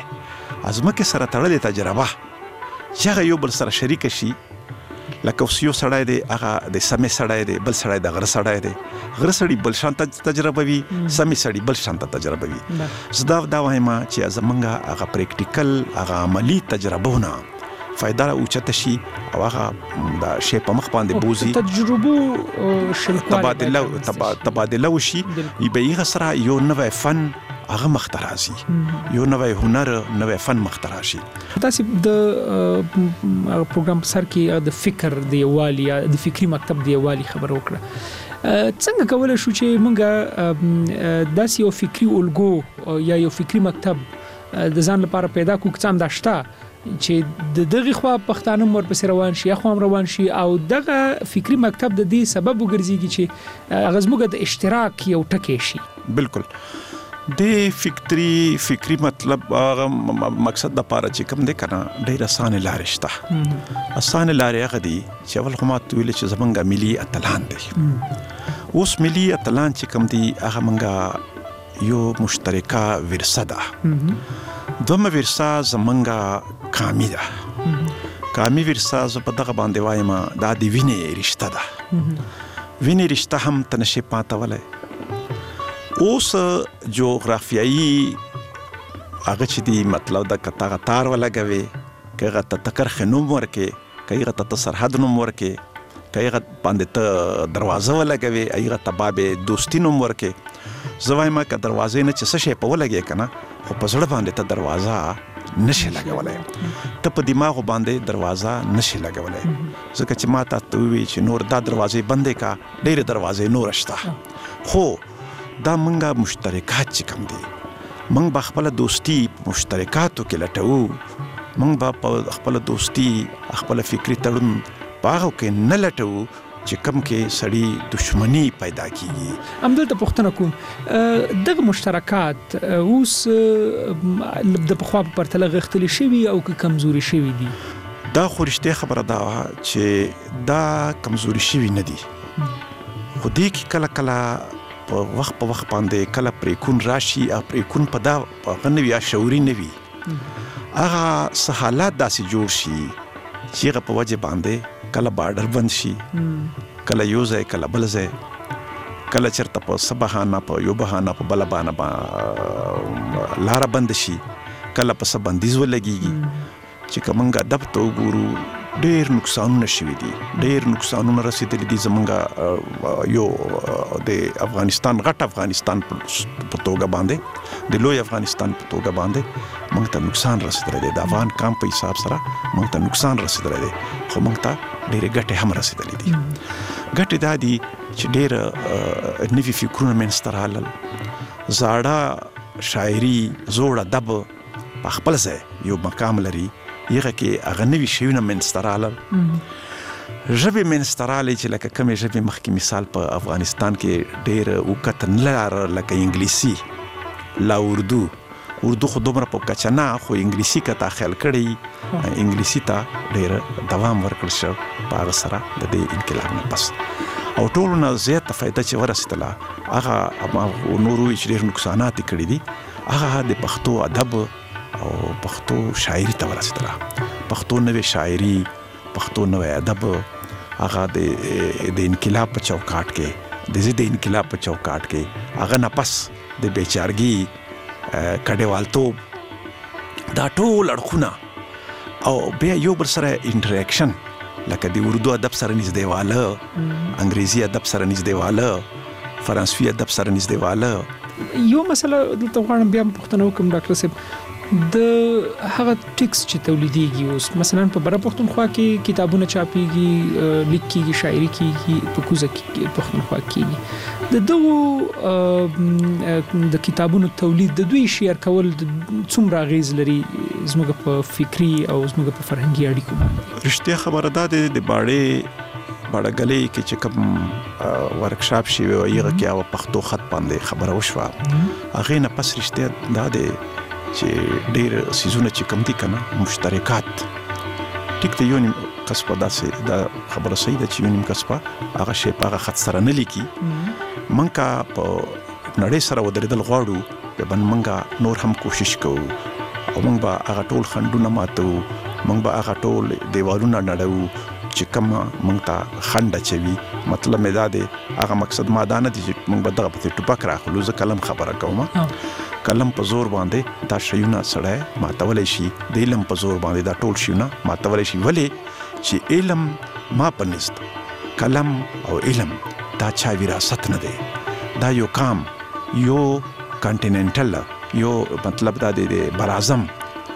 تړلې تجربه چې هغه یو بل سره شریک شي لکه اوس یو سړی دی هغه د سمې سړی دی بل سړی د غره سړی دی غره سړی بل شان تجربه وي سمې سړی بل شان تجربه وي زدا دا وایم چې زمونږه هغه پریکټیکل هغه عملی تجربهونه فائدہ اوچته شي او هغه دا شی په مخ باندې بوزي تجربه شریکواله تبادله وشي یبه سره یو نوې فن هغه مخترازي یو نوې هنر نوې فن مختراشي تاسو د پروګرام سر کې د فکر دی والی د فکری مکتب دی والی خبر وکړه څنګه کولای شو چې موږ داسې یو فکری الګو یا یو فکری مکتب د ځان لپاره پیدا کوو څنګه داشته چې دغه خوا پښتانه مور په روان شي خو هم روان شي او دغه فکری مکتب د دې سبب وګرځيږي چې غزموګه د اشتراک یو ټکی شي بالکل د فکری مطلب مقصد د پاره چې کوم دی کنه ډېر اسانه لارې شته اسانه لارې هغه دي چې اول خو ما ویل چې زمونږه ملي اتلان دي اوس ملي اتلان چې کوم دي هغه مونږه یو مشترکه ورثه ده دومره ورثه زمونږه کامي ورثه ز په دغه باندې وایم دا د وینې رشتہ ده وینې رشتہ هم تنشي پاتولای اوس جغرافیایی هغه چې دی مطلب د کتاغه تار ولګوي کغه تکر خنوم ورکه کغه ته سرحد نوم ورکه کغه باندې ته دروازه ولګوي ایغه تبابه دوستی نوم ورکه زوایم ک دروازه نه چې څه په ولګي کنه خو په زړه باندې ته دروازه نشي لګولای ته په دماغ باندې دروازه نشي لګولای ځکه چې ما ته وی چې نور دا دروازه بندې کا ډېر دروازه نور شته خو دا منګه مشترکات چې کوم دي منګ به خپل دوستی مشترکاتو کې لټو منګ به خپل دوستی خپل فکری تړون باغو کې نه لټو چې کم کې سړی دښمنی پیدا کیږي همدلته پوښتنه کوم دغه مشترکات اوس د پخوا په پرتله غختلی شوی او کمزوري شوی دي دا خو رښتیا خبره ده چې دا کمزوري شوی نه دي خو دې کې کله کله په وخت باندې کله پریکون راشي او پریکون په دا غنوي یا شعوري نوي هغه سہالات داسې جوړ شي چې هغه په وجه باندې کله بارډر بند شي کله یو ځای کله بل ځای کله چرته په سبهانه په یو بهانه په بل باندې لار بند شي کله په سبندیز ولګيږي چې کومنګ ادب ته وګورو ډېر نقصانونه شوي دي ډېر نقصانونه رسیدلي دي زمونږ یو د افغانستان غټ افغانستان په توګه باندې د لوی افغانستان په توګه باندې موږ ته نقصان رسیدلی دی د افغان کام په حساب سره موږ ته نقصان رسیدلی دی خو موږ ته ډېرې ګټې هم رسیدلې دي ګټې دا دي چې ډېر نوي فکرونه منځته رالل زاړه شاعري زوړ ادب په خپل ځای یو مقام لري یغه کې هغه نوي شیونه منستراله ژبه منستراله چې لکه کومه ژبه مخکې مثال په افغانستان کې ډېر وکټ نه لار لکه انګلیسي لا اردو خو دومره په کچنا خو انګلیسي کا تاخل کړي انګلیسي ته ډېر دوام ورکړ شو په سره د دې انقلاب نه پس او ټولو نه زیاته فائدہ چې ورسېدله هغه نورو چې ډېر نقصانات کړي دي هغه د پښتو ادب او پښتو شاعري ته ورسېدله پښتو نوې شاعري پښتو نوې ادب هغه د انقلاب په چوکاټ کې د ضد انقلاب په چوکاټ کې هغه نه پس د بیچارګي کډیوالتوب دا ټول اړخونه او بیا یو بل سره انټریکشن لکه د اردو ادب سره نږدې واله انګریزي ادب سره نږدې واله فرانسوي ادب سره نږدې واله یو مسله دلته غواړم بیا پوښتنه وکړم ډاکټر صاحب د هغه ټیکس چې تولیدېږي اوس مثلا په بره پښتونخوا کې کتابونه چاپېږي لیک کېږي شاعري کېږي په کوزه کې پښتونخوا کېږي د دغو د کتابونو تولید د دوی شیر کول څومره اغیز لري زموږ په فکری او زموږ په فرهنګي اړیکو باندې رښتیا خبره ده د باړګلې کې چې کوم ورکشاپ شي وي هغه کې او پښتو خط باندې خبره وشوه هغه نه پس رښتیا دا د چې ډېر سيزونه چې کم دي کنه مشترکات ټیک ته یو نیم کسبه دا خبره صحیح ده چې یو نیم کسبه هغه شی په هغه خط سره نه لیکي منګه په نړۍ سره ودرېدل غواړو په بن منګه نور هم کوشش کوو او منګ به هغه ټول خندونه ماتو منګ به هغه ټول دیوالونه نړو چې کوم منګ ته خنډ چوي مطلب مې دا دی هغه مقصد ما دا نه دي چې منګ به دغه په ټوپک راخلو زه کلم خبره کوم کلم په زور باندې دا شیونه سړی ماتولای شي د علم په زور باندې دا ټول شیونه ماتولای شي ولې چې علم ما پنست کلم او علم دا چا وراثت نه دی دا یو کام یو کانټیننټل یو مطلب دا دی بر اعظم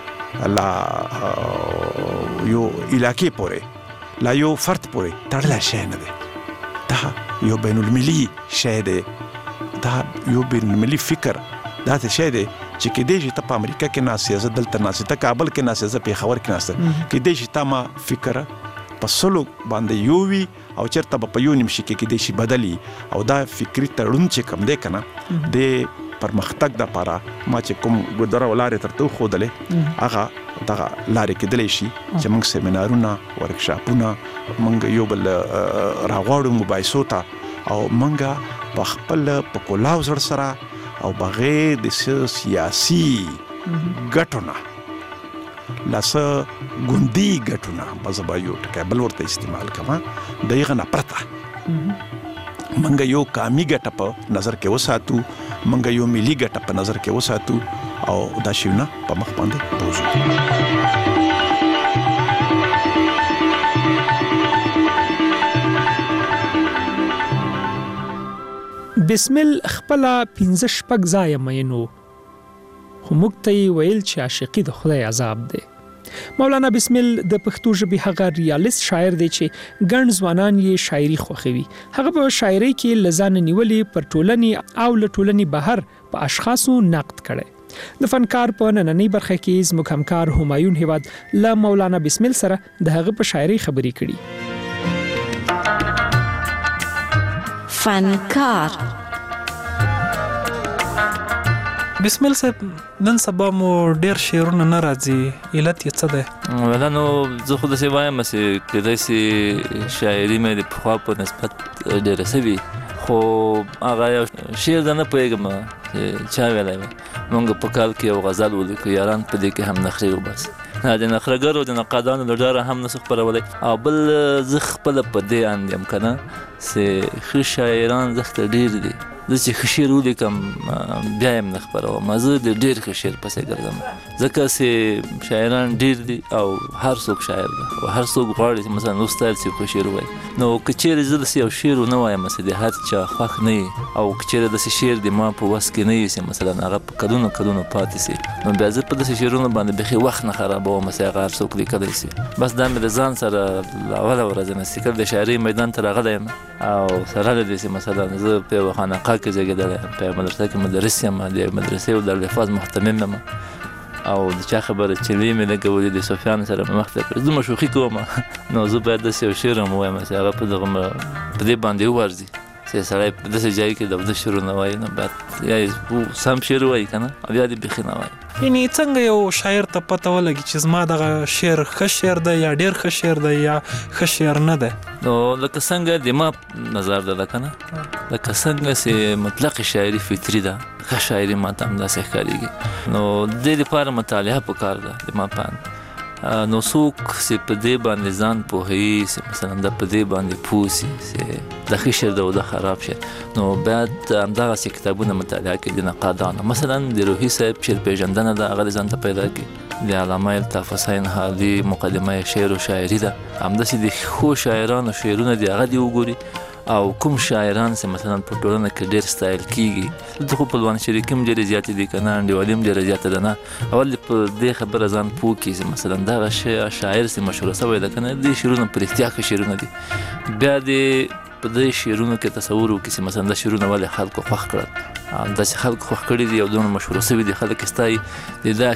الله یو علاقې پورې لا یو فرد پورې تړل شي نه دی دا یو بین المللي شی دی دا یو بین المللي فکر دا څه شی دی چې کې دې چې په امریکا کې ناسې زه دلته ناسې ته کابل کې ناسې زه په خبر کې ناسې کې دې چې تا ما فکر په سلو باندې یو وی او چرته په یو نیم شي کې دې شي بدلی او دا فکری تړون چې کم دی کنه د پرمختګ د لپاره ما چې کوم ګذر ولارې ترته خودلې هغه دا لارې کې دلې شي چې موږ سیمینارونه ورکشاپونه موږ یو بل راغواړو مباحثو ته او موږ په خپل په کولاو زړه سره او بغیر د سیاسي ګټونه لاسه ګوندی ګټونه بزبا یو ټکا بل ورته استعمال کما دغه نه پرته منګ یو کامی ګټه په نظر کې وساتو منګ یو ملي ګټه په نظر کې وساتو او دا شیونه په مخ باندې بوزو بسمل خپل 15 شپږ ځای مینو خو موږ ته ویل چې عاشقي د خدای عذاب دی مولانا بسمل د پښتو ژبې هغه ریالیست شاعر دی چې ګڼ ځوانان یې شاعري خوښوي هغه په شاعري کې لزان نیولې پر ټولنې او له ټولنې بهر په اشخاصو نقد کړي د فنکار په نننۍ برخه کې زموږ همکار همایون هیواد له مولانا بسمل سره د هغه په شاعري خبرې کړي فنکار بسمل صاحب نن سبا مو ډیر شعرونه نه راځي علت یې څه ده ولانو زه خو د سی وایم چې کله سي شاعري مې د خوا په نسبت ډیر سوي خو هغه شعر نه پېګم چا ویلای مونږ په کال کې یو غزل ولیکو یاران په دې کې هم نخري وبس نه د نخرګرو د نقادانو لپاره هم نسخ خبرولای او بل زخ په دې اندیم کنه سه خو شاعران زخت ډیر دي د چې خشیر ولیکم بیا هم نخبرو مزه د ډیر خشیر پسې ګرځم ځکه چې شاعران ډیر دي او هر څوک شاعر دی او هر څوک غواړي چې مثلا استاد سي خشیر وای نو کچېر زده سي او شعر نه وایم چې د هر چا خوښ نه او کچېر د شعر د ما په وس کې نه سي مثلا هغه کډونو پاتې سي نو بیا زه په دې شعرونو باندې بخي وخت نه خرابوم مثلا هر څوک لیکلی سي بس دا مې ځان سره اول ورځ نه سکل د شاعري میدان ته راغلم او سره د دې مثلا زه په خانقاه کې زګیدل په مدرسه کې مدرس یم د مدرسې او د الفاظ محتمم یم او د چا خبره چې وی مې لګولې د سفیان سره مخته پر زما شوخي کوم نو زه باید د یو شعر مو وایم چې هغه په دې باندې ورځي چې سړی په داسې ځای کې د شعر نه وایي نو بعد یا سم شعر وایي کنه بیا دې بخي نه وایي یعنی څنګه یو شاعر ته پته ولګي چې زما دغه شعر ښه شعر دی یا ډیر ښه شعر دی یا ښه شعر نه دی نو لکه څنګه د ما نظر ده کنه لکه څنګه چې مطلق شاعري فطري ده ښه شاعري ما ته هم داسې ښکارېږي نو د دې لپاره مطالعه پکار ده د ما پاند نو څوک چې په دې باندې ځان پوهوي چې مثلا د په دې باندې پوسي چې د ښه شعر ده او د خراب شعر نو باید همدغسې کتابونه مطالعه کړي د نقادانو مثلا د روحي صاحب شعر پېژندنه ده هغه ځان ته پیدا کړي د علامه الطاف حسین حالي مقدمه شعر و شاعري ده همداسې د ښو شاعرانو شعرونه دي هغه دې وګوري او کوم شاعران چې مثلا په ټولنه کې ډېر ستایل کیږي دلته خو پلوان شریکي هم ډېرې زیاتې دي که نه انډیوالي هم ډېره زیاته ده نه اول په دې خبره ځان پوه کړي چې مثلا دغه شاعر چې مشهوره شوی ده که نه دې شعرونه په رښتیا ښه شعرونه دي بیا دې په دې شعرونو کې تصور وکړي چې مثلا دا شعرونه ولې خلکو خوښ کړل داسې خلکو خوښ کړي دي او دومره مشهوره شوي دي خلک یې ستایي د دا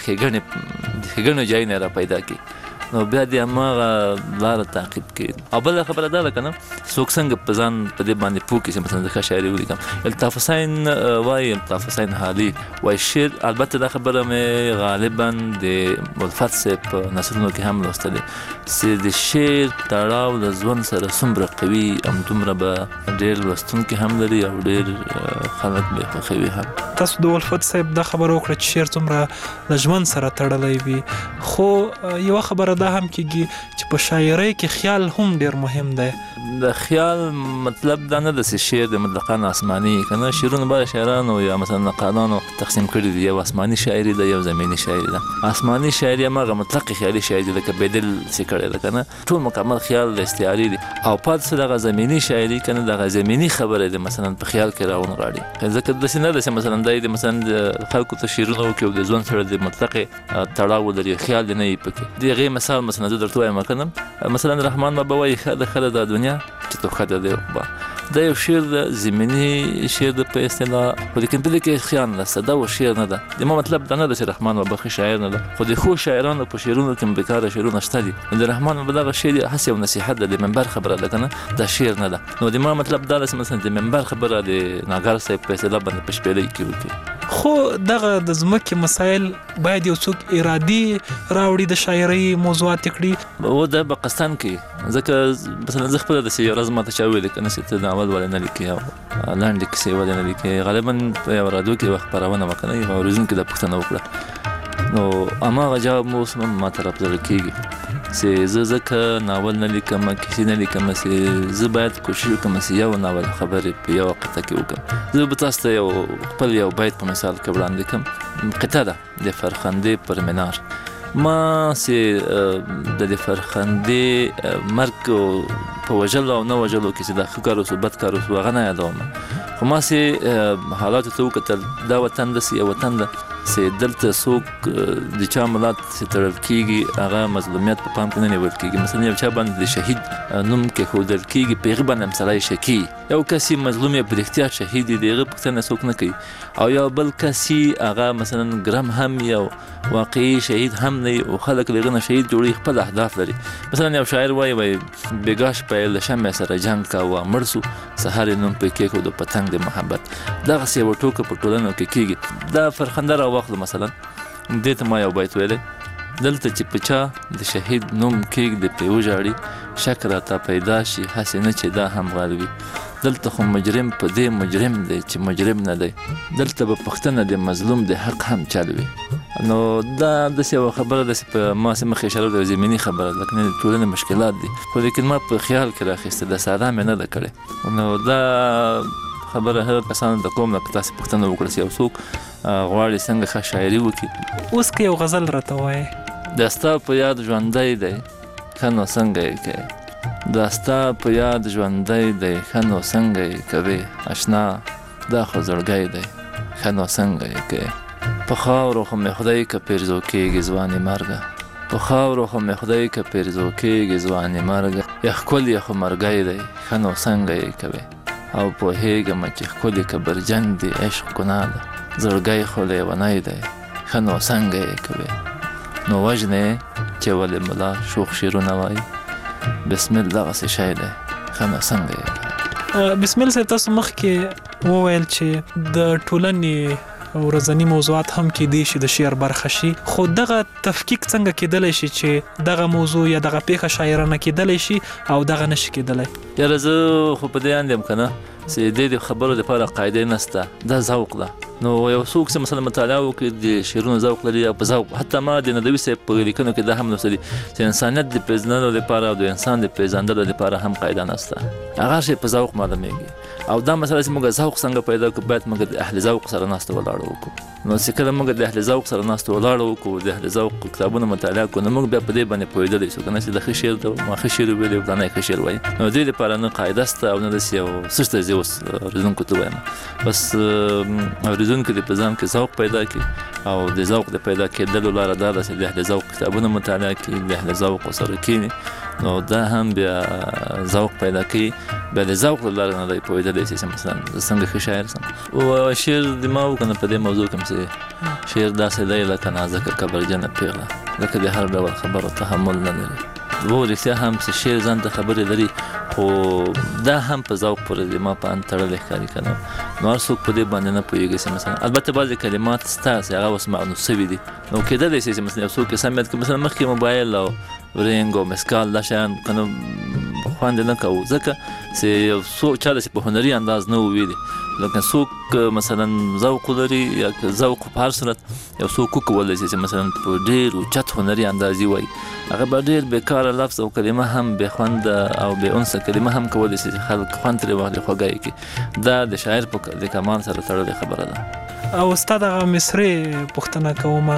ښېګڼو ځای نه را پیدا کړي نو بیا دې هماغه لاره تعقیب کړي او بله خبره دا ده که نه څوک څنګه په ځان په دې باندې پوه کړي چې مثلا زه ښه شاعري ولیکم الطاف حسین وایي الطاف حسین حالي وایي شعر البته دا خبره مې غالبا د الفت صاحب په نثرونو کې هم لوستلې چې د شعر تړاو د ژوند سره څومره قوي همدومره به ډېر لوستونکي هم لري او ډېر خلک به یې خوښوي هم تاسو د الفت صاحب دا خبره وکړه چې شعر څومره د ژوند سره تړلی وي خو یوه خبره دا هم کېږي چې په شاعرۍ کې خیال هم ډېر مهم دی د خیال مطلب دا نه ده چې شعر د مطلقاً آسماني که نه شعرونه بعضې شاعرانو یا مثلا نقادانو تقسیم کړي دي یو آسماني شاعري ده یو زمیني شاعري ده آسماني شاعري هماغه مطلق خیالي شاعري ده لکه بیدل چې کړی ده که نه ټول مکمل خیال د استعاري دي او پاتې څه دغه زمیني شاعري که نه دغه زمیني خبره ده مثلا په خیال کې راونغاړي ځکه داسې نه ده چې مثلا دا د مثلا د خلکو ته شعرونه وکړي او د ژوند سره د مطلقې تړاو ولري خیال دې نه وي پکې د هغې مثال مثلا زه درته وایم که نه مثلا رحمان بابا وایي ښه ده دا دنیا چې تو ښه ده دا یو شعر د زمیني شعر د په اصطلاح خو لیکن په دې کې خیال نشته دا و شعر نه ده د ما مطلب دا نه ده چې رحمان بابا ښه شاعر نه ده خو د ښو شاعرانو په شعرونو کې بېکاره شعرونه شته دي د رحمان بابا دغه شعر هسې یو نصیحت ده د منبر خبره ده که نه دا شعر نه ده نو د ما مطلب دا ده چې مثلا د منبر خبره د ناګر صاحب په اصطلاح باندې په شپېلۍ کې وکړي خو دغه د ځمکې مسایل باید یو څوک ارادي راوړي د شاعرۍ موضوعات کړي او دا په قسطن کې ځکه مثلا زه خپله داسې یو ورځ ماته چا ویلې که نه چې ته ناول ولې نه لیکې او لنډې کیسې ولې نه لیکې غالبا په یو راډیو کې یوه خپرونه وه که نه یو اورېدونکي دا پوښتنه وکړه نو هماغه جواب مو اوس هم ماته راپزړه کېږي چې زه ځکه ناول نه لیکم کیسې نه لیکم چې زه باید کوشش وکړم چې یو ناول خبرې په یو قطعه کې وکړم زه به تاسو ته یو خپل یو بیت په مثال کې وړاندې کړم قطعه ده د فرخندې پر منار ما چې د فرخندې مرګ په وژلو او نه وژلو کې چې دا ښه کار اوسو بد کار اوسو هغه نه یادوم خو ما چې حالاتو ته وکتل دا وطن داسې یو وطن ده چې دلته څوک د چا ملات چې تړل کېږي هغه مظلومیت په پام کې نه نیول کېږي مثلا یو چا باندې د شهید نوم کېښودل کېږي په هغې باندې هم سړی شکي یو کس یې مظلوم یې په رښتیا شهید دی د هغه پوښتنه څوک نه کوي او یو بل کس هغه مثلا ګرم هم یو واقعي شهید هم نه او خلک د هغه نه شهید جوړوي خپل اهداف لري مثلا یو شاعر وایي بېګا شپه یې له شمعې سره جنګ کوه مړ سو سهار یې نوم پرې کېښودو پتنګ د محبت دغسې یوه ټوکه په ټولنو کې کېږي دا فرخنده راواخلو مثلا دې ته ما یو بیت ویلی دلته چې په چا د شهید نوم کېږدې پرې وژاړي شک راته پیدا شي هسې نه چې دا هم غل وي دلته خو مجرم په دې مجرم دی چې مجرم نه دی دلته به پوښتنه د مظلوم د حق هم چل وي نو دا داسې یوه خبره داسې په ما سې مخکې اشاره د زمیني خبره ده لکه د ټولنې مشکلات دي خو لیکن ما په خیال کې راخیسته د ساده مې نه ده کړې نو دا خبره هغه کسانو ته کوم لکه تاسې پوښتنه وکړه چې یو څوک غواړي څنګه ښه شاعري وکړي اوس که یو غزل راته وایې دا ستا په یاد ژوندی دی ښه نو څنګه یې کوې دا ستا په یاد ژوندی دی ښه نو څنګه یې کوې اشنا دا خو زړګی دی ښه نو څنګه یې کوې په خاورو خو مې خدای که پیرزو کېږي ځوانې مرګه په خاورو خو مې خدای که پیرزو کېږي ځوانې مرګه یا ښکل یې خو مرګی دی ښه نو څنګه یې کوې او پوهېږم چې ښکلې که برجن دی عشق ګناه ده زړګی خو لیونی دی ښه نو څنګه یې کوې نو وژنې چې ولې ملا شوخ شعرونه وایي بسمل دغسې شی دی ښه نو څنګه یې کوې بسمل صاحب تاسو مخکې وویل چې د ټولنې ورځني موضوعات هم کېدی شي د شعر برخه شي خو دغه تفکیک څنګه کېدلی شي چې دغه موضوع یا دغه پیښه شاعرانه کېدلی شي او دغه نشي کېدلی یاره زه خو په دې اند یم که نه چې د خبرو لپاره قاعده نشته دا ذوق ده نو یو څوک چې مثلا مطالعه وکړي د شعرونو ذوق لري او په ذوق حتی ما د ندوي صاحب په لیکنو کې دا هم نوڅدي چې انسانیت د پیژندلو لپاره او د انسان د پیژندلو لپاره هم قاعده نشته هغه شی په ذوق معلومیږي او دا مسله چې موږ ذوق څنګه پیدا کړو باید موږ د اهل ذوق سره ناست ولاړ وکړو نو چې کله موږ د اهل ذوق سره ناست ولاړ وکړو د اهل ذوق کتابونه مطالعه کوو نو موږ بیا په دې باندې پوهېدلی شو کنه چې د ښه شعر ته ما ښه شعر ویلی دا نه ښه شعر وایي نو دې لپاره نه قاعده شته او نه داسې یو څه شته چې اوس اورېدونکو ته وایم بس اورېدونکي دې په ځان کې ذوق پیدا کړي او د ذوق د پیدا کېدلو لاره دا ده چې د اهل ذوق کتابونه مطالعه کړي د اهل ذوق سره کښېني نو دا هم بیا ذوق پیدا کوي بیا د ذوق له لارې نه دی پوهېدلی چې مثلا څنګه ښه شاعر سم او شعر د ما وکنه په دې موضوع کې چې شعر داسې دی لکه نازکه کبرجنه پیغله لکه د هر ډول خبرو تحمل نه لري و رښتیا هم چې شعر ځان ته خبرې لري خو دا هم په ذوق پورې دی ما په ان تړلی ښکاري که نه نو هر څوک په دې باندې نه پوهېږي چې مثلا البته بعضې کلمات ستا چې هغه اوس معنو سوي دي نو کېدلی شي چې مثلا یو څوک یې سم یاد کړي مثلا مخکې موبایل او رینګ او مسکال دا شیان که نه خوند یې نه کوو ځکه چې یو څوک چا داسې په هنري انداز نه وویلي لکه څوک مثلا ذوق لري یا ذوق په هر صورت یو څوک وکولی شي چې مثلا په ډېر اوچت هنري انداز وایي هغه به ډېر بېکاره لفظ او کلمه هم بې خونده او بې انسه کلمه هم کولی شي چې خلک خوند ترې واخلي خوږه یې کړي دا د شاعر په د کمال سره تړلې خبره ده او استاد هغه مصري پوښتنه کوم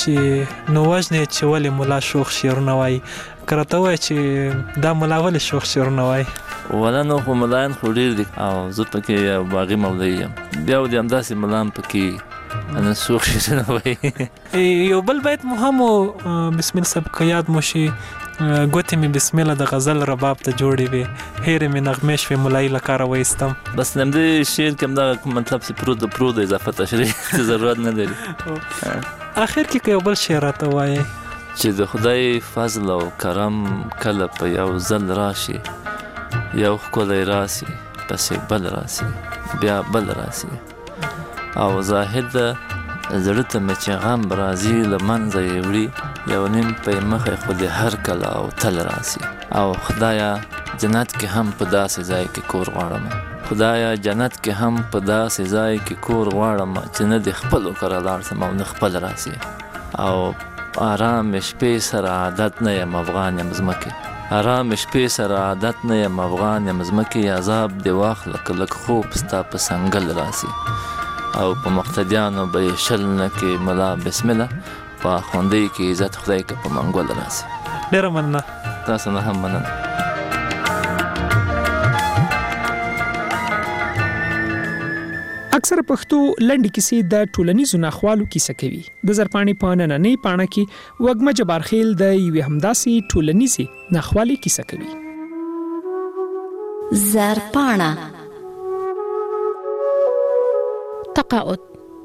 چې نو وژنې چې ولې ملا شوخ شعرونه وایي که راته ووایه چې دا ملا ولې شوخ شعرونه وایي ولا نو خو ملایان خو ډېر دي او زه پکې یو باغي مولوي یم بیا د همداسې ملام پکې انا شوخ شعرونه وایي یو بل بیت مو هم بسم الله صاحب که یاد مو شي ګوتې مې بسم الله د غزل رباب ته جوړې وې هیرې مې نغمې شوې ملایي له کاره وایستم بس همدې شعر کې همدغه مطلب چې پرو د اضافه تشریح ضرورت نه لري اخر کې که یو بل شعر راته وایي چې د خدای فضل او کرم کله په یو ځل راشي یو ښکلی راسي پسې بل راسي بیا بل راسي او زاهد زړه ته مې چې غم راځي له منځه یې وړي یو نیم پی مخې خو د هر کله او تل راسي او خدایا جنت کې هم په داسې ځای کې کور غواړم خدایا جنت کې هم په داسې ځای کې کور غواړم چې نه د خپلو کره لاړ شم او نه خپل راسي او آرام شپې سره عادت نه یم افغان یم ځمکې آرام شپې سره عادت نه یم افغان یم ځمکې عذاب دې واخله که لږ خوب ستا په سنګل راسي او په مقتدیانو به یې شل نه کې ملا بسم الله په اخوندۍ کې عزت خدای که په منګول راسي ډېره مننه تاسو نه هم مننه اکثره پښتو لنډې کیسې د ټولنیزو ناخوالو کیسه کوي د زرپاڼې په نننۍ پاڼه کې وږمه جبارخیل د یوې همداسې ټولنیزې ناخوالې کیسه کوي زرپاڼه تقاعد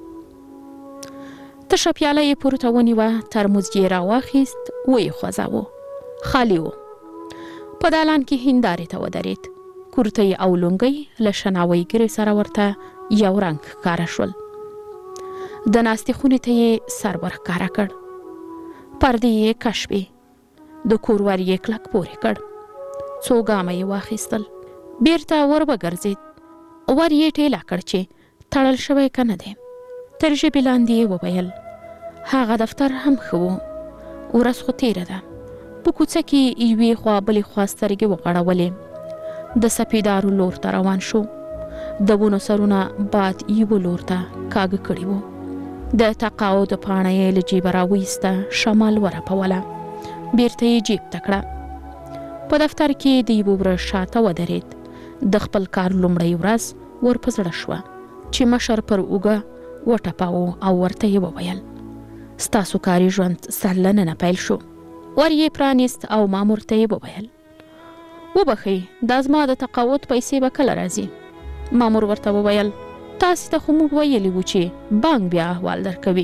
تشه پیاله یې پورته ونیوه ترموز یې راواخیست ویې خوځاوه خالي و په دالان کې هندارې ته ودرېد کورتۍ او لونګۍ له شناوۍ ګرې سره ورته یو رنګ ښکاره شول د ناستې خونې ته یې سر ورښکاره کړ پردې یې کش وې د کور ور یې کلک پورې کړ څو ګامه یې واخیستل بیرته ور وګرځېد ور یې ټیله کړ چې تړل شوی که نه دی تر ژبې لاندې یې وویل هغه دفتر هم ښه و ورځ خو تیره ده په کوڅه کې یوې خوا بلې خوا سترګې وغړولې د سپیدارو لور ته روان شو د ونو سرونه باد یوه لور ته کاږه کړي وو د تقاعد پاڼه یې له جیبه راویسته شمال ورپوله بیرته یې جیب ته کړه په دفتر کې د یوه ورځ شاته ودرېد د خپل کار لومړۍ ورځ ور په زړه شوه چې مشر پر اوږه وټپاوه او ورته یې وویل ستاسو کاري ژوند سرلننه پیل شو ور یې پرانیست او مامور ته یې وویل وبخئ دا زما د تقاعد پیسې به کله راځي مامور ورته وویل تاسې ته خو موږ ویلي وو چې بانک بیا احوال درکوي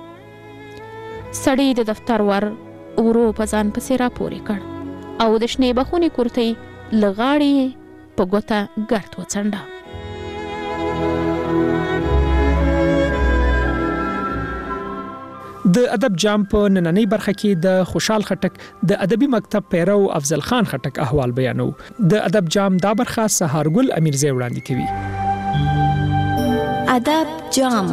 سړی د دفتر ور ورو په ځان پسې راپورې کړ او د شنې بخونې کورتۍ له غاړې په ګوته ګرد وڅنډه د ادب جام په نننۍ برخه کې د خوشحال خټک د ادبي مکتب پیرو افضل خان خټک احوال بیانو. د ادب جام دا برخه سهارګل امیرزی وړاندې کوي. ادب جام.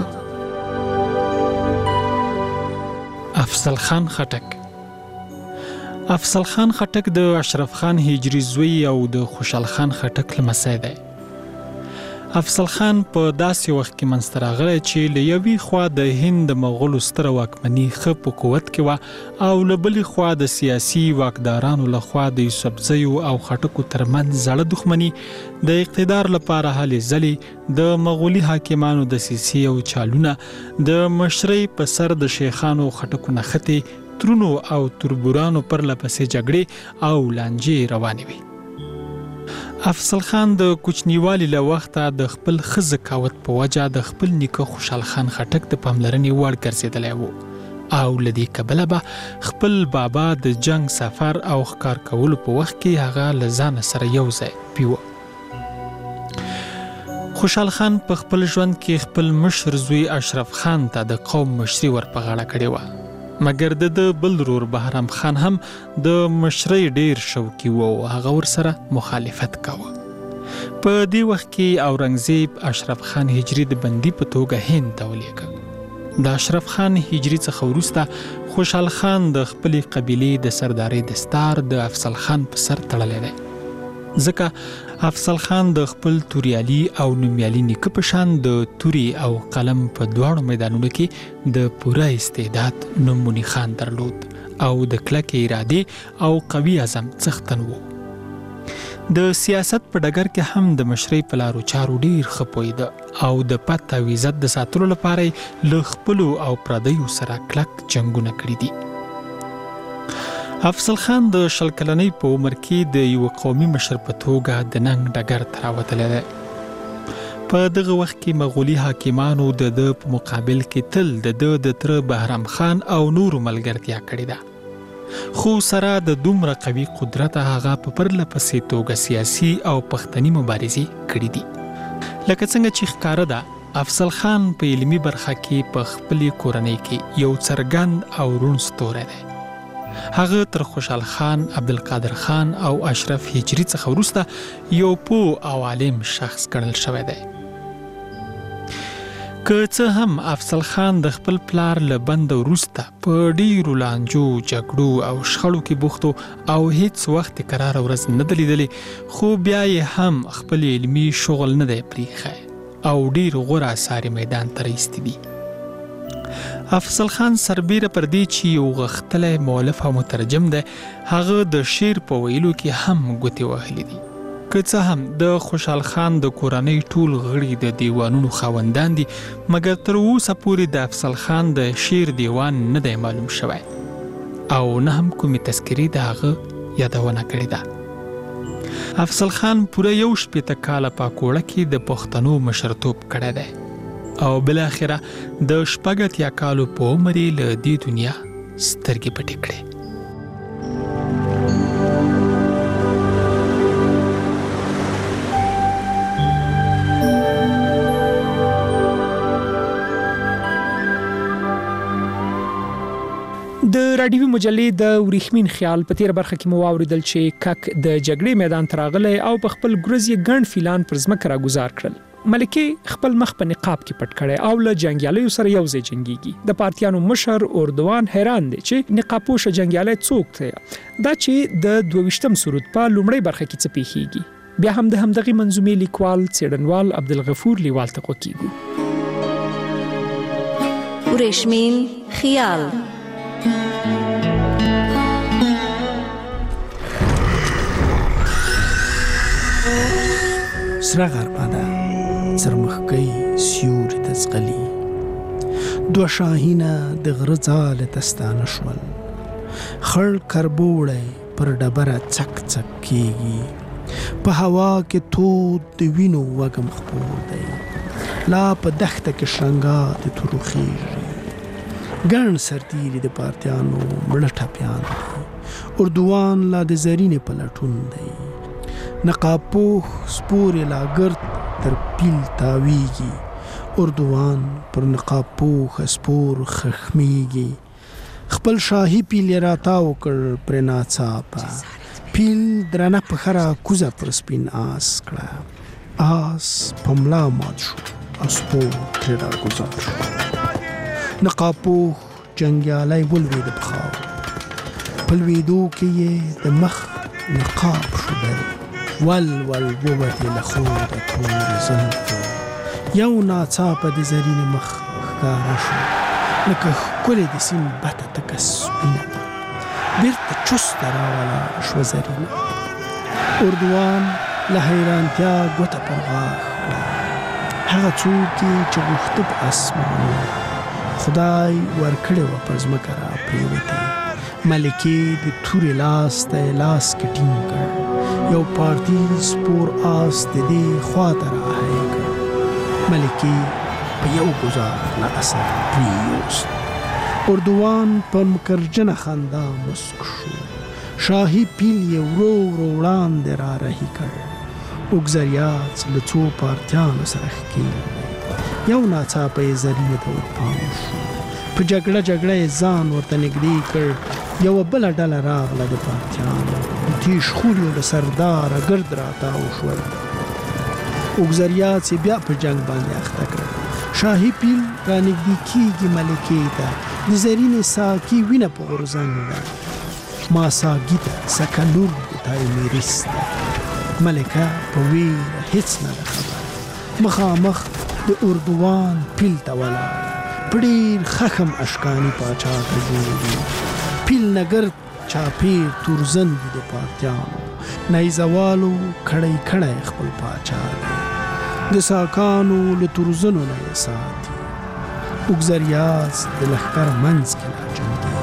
افضل خان خټک. افضل خان خټک د اشرف خان هجری زوی او د خوشحال خان خټک لمسی دی. افضل خان په داسې وخت کې منځته راغلی چې له یوې خوا د هند د مغولو ستره واکمني ښه په قوت کې وه او له بلې خوا د سیاسي واکدارانو لخوا د یوسفزیو او خټکو ترمنځ زړه دښمني د اقتدار لپاره هلې ځلې د مغولي حاکمانو دسیسې او چالونه د مشرۍ په سر د شیخانو خټکو نښتې ترونو او تربورانو پرله پسې جګړې او لانجې روانې وي. افضل خان د کوچنیوالي له وخته د خپل ښه ذکاوت په وجه د خپل نیکه خوشحال خان خټک د پاملرنې وړ ګرځېدلی و او له دې کبله به خپل بابا د جنگ سفر او ښکار کولو په وخت کې هغه له ځانه سره یو ځای پیوه. خوشحال خان په خپل ژوند کې خپل مشر زوی اشرف خان ته د قوم مشري ور په غاړه کړې وه، مګر د بل ورور بهرام خان هم د مشرۍ ډیر شوقي و او هغه ورسره مخالفت کاوه. په دې وخت کې اورنګزیب اشرف خان هجری د بندي په توګه هند ته ولېږه. د اشرف خان هجری څخه وروسته خوشحال خان د خپلې قبیلې د سردارۍ دستار د افضل خان په سر تړلی دی، ځکه افضل خان د خپل توریالي او نومیالي نیکه په شان د توري او قلم په دواړو میدانونو کې د پوره استعداد نومونی خان درلود او د کلکې ارادې او قوي عزم څښتن و. د سیاست په ډګر کې هم د مشرۍ په لارو چارو ډیر ښه پوهېده او د پت او عزت د ساتلو لپاره یې له خپلو او پردیو سره کلک جنګونه کړي دي. افضل خان د 20 کلنۍ په عمر کې د یو قومي مشر په توګه د ننګ ډګر ته راوتلی دی. په دغه وخت کې مغولي حاکمانو د ده په مقابل کې تل د ده د تره بهرام خان او نورو ملګرتیا کړې ده، خو سره د دومره قوي قدرت هغه په پرله پسې توګه سیاسي او پښتني مبارزې کړې دي. لکه څنګه چې ښکاره ده افضل خان په علمي برخه کې په خپلې کورنۍ کې یو څرګند او روڼ ستوری دی. هغه تر خوشحال خان، عبدالقادر خان او اشرف هجری څخه وروسته یو پوه او عالم شخص ګڼل شوی دی. که څه هم افضل خان د خپل پلار له بنده وروسته په ډیرو لانجو، جګړو او شخړو کې بوخت او هیڅ وخت قراره ورځ نه ده لیدلې، خو بیا یې هم خپل علمي شغل نه دی پریښی او ډیر غوره اثار میدان ته رایستي دي. افضل خان سربیره پر دې چې یو غښتلی مؤلف او مترجم دی، هغه د شعر په ویلو کې هم ګوتې وهلې دي. که څه هم د خوشحال خان د کورنۍ ټول غړي د دیوانونو خاوندان دي، مګر تر اوسه پورې د افضل خان د شعر دیوان نه دی معلوم شوی او نه هم کومې تذکرې د هغه یادونه کړې ده. افضل خان پوره 1 کاله په کوړه کې د پښتنو مشرتوب کړی دی او بالاخره د 80 کالو په عمر یې له دې دنیا سترګې پټې کړې. د راډیوي مجلې د وریښمین خیال په تیر برخه کې مو واوریدل چې کک د جګړې میدان ته راغلی او په خپل ګرز یې ګڼ فیلان پر ځمکه راګوزار کړل. ملکې خپل مخ په نقاب کې پټ کړی او له جنګیالیو سره یو ځای جنګیږي. د پارتیانو مشر اردوان حیران دی چې نقاب پوشه جنګیالی څوک دی، دا چې د 22م سرود په لومړۍ برخه کې څه پیښیږي. بیا هم د همدغې منظومې لیکوال څېړنوال عبدالغفور لیوال ته غوږ کیږو. وریښمین خیال. سره غرمه ده، څرمښکۍ سیوري ته ځغلي، 2 شاهینه د غره ځاله ته ستانه شول، خړ کربوړی پر ډبره څک څک کېږي، په هوا کې تود د وینو وږم خپور دی، لا په دښته کې شرنګا د تورو خیږي، ګڼ سرتیري د پارتیانو مړه ټپیان دي، اردوان لا د زرینې په لټون دی، نقاپوح سپورې لا ګرد تر پیل تاویږي، اردوان پر نقاپوح سپور خښمیږي، خپل شاهي پیل یې راتاو کړ پرې ناڅاپه پیل درنه په خره کوزه پر سپین آس کړه آس په ملا مات شو او سپور ترې راګوزار شو نقاپوخ جنګیالی ولوېد په خاورو په لوېدو کې یې د مخ نقاب شو بل ول ووتې له خوده تورې زلفې یو ناڅاپه د زرینې مخ ښکاره شو لکه ښکلې د سیند بته تکه سپینه بیرته چسته راولاړه شوه زرینه اردوان له حیرانتیا ګوته پر غاښ کړه هغه څوک چې غوښته په اسمان خدای ورکړې وه پر ځمکه راپرېوتې ملکې د تورې لاس ته یې لاس کې ټینګ کړ یو پارتي سپور آس د دې خواته راهی کړ ملکې په یو ګزار له اثر پریوست اردوان په مکرجنه خندا مسک شو شاهي پیل یې ورو ورو وړاندې را رهي کړ اوږزریاڅ له څو پارتیانو سره ښکېل یو ناڅاپه یې زرینې ته ورپام شو په جګړه یې ځان ورته نږدې کړ یوه بله ډله راغله د پارتیانو د تیش خولو له سرداره ګرد راتاو شول اوږزریاڅ یې بیا په جنګ باندې اخته کړ شاهي پیل را نږدې کېږي ملکې ته د زرینې ساقي وینه په غورځنګ ده ما ساقي ته سکه لور د تایمیریس ده ملکه په ویره هېڅ نه ده خبره مخامخ د اردوان پیل ته ولاړه په ډېر خښم اشکاني پاچا ته ګوري پیل نه ګرد چاپېر تورزن وي د پارتیانو نیزوالو کړی کړی خپل پاچا دی د ساکانو له تورزنو نه یې ساتي اوږزریاڅ د لښکر منځ کې لا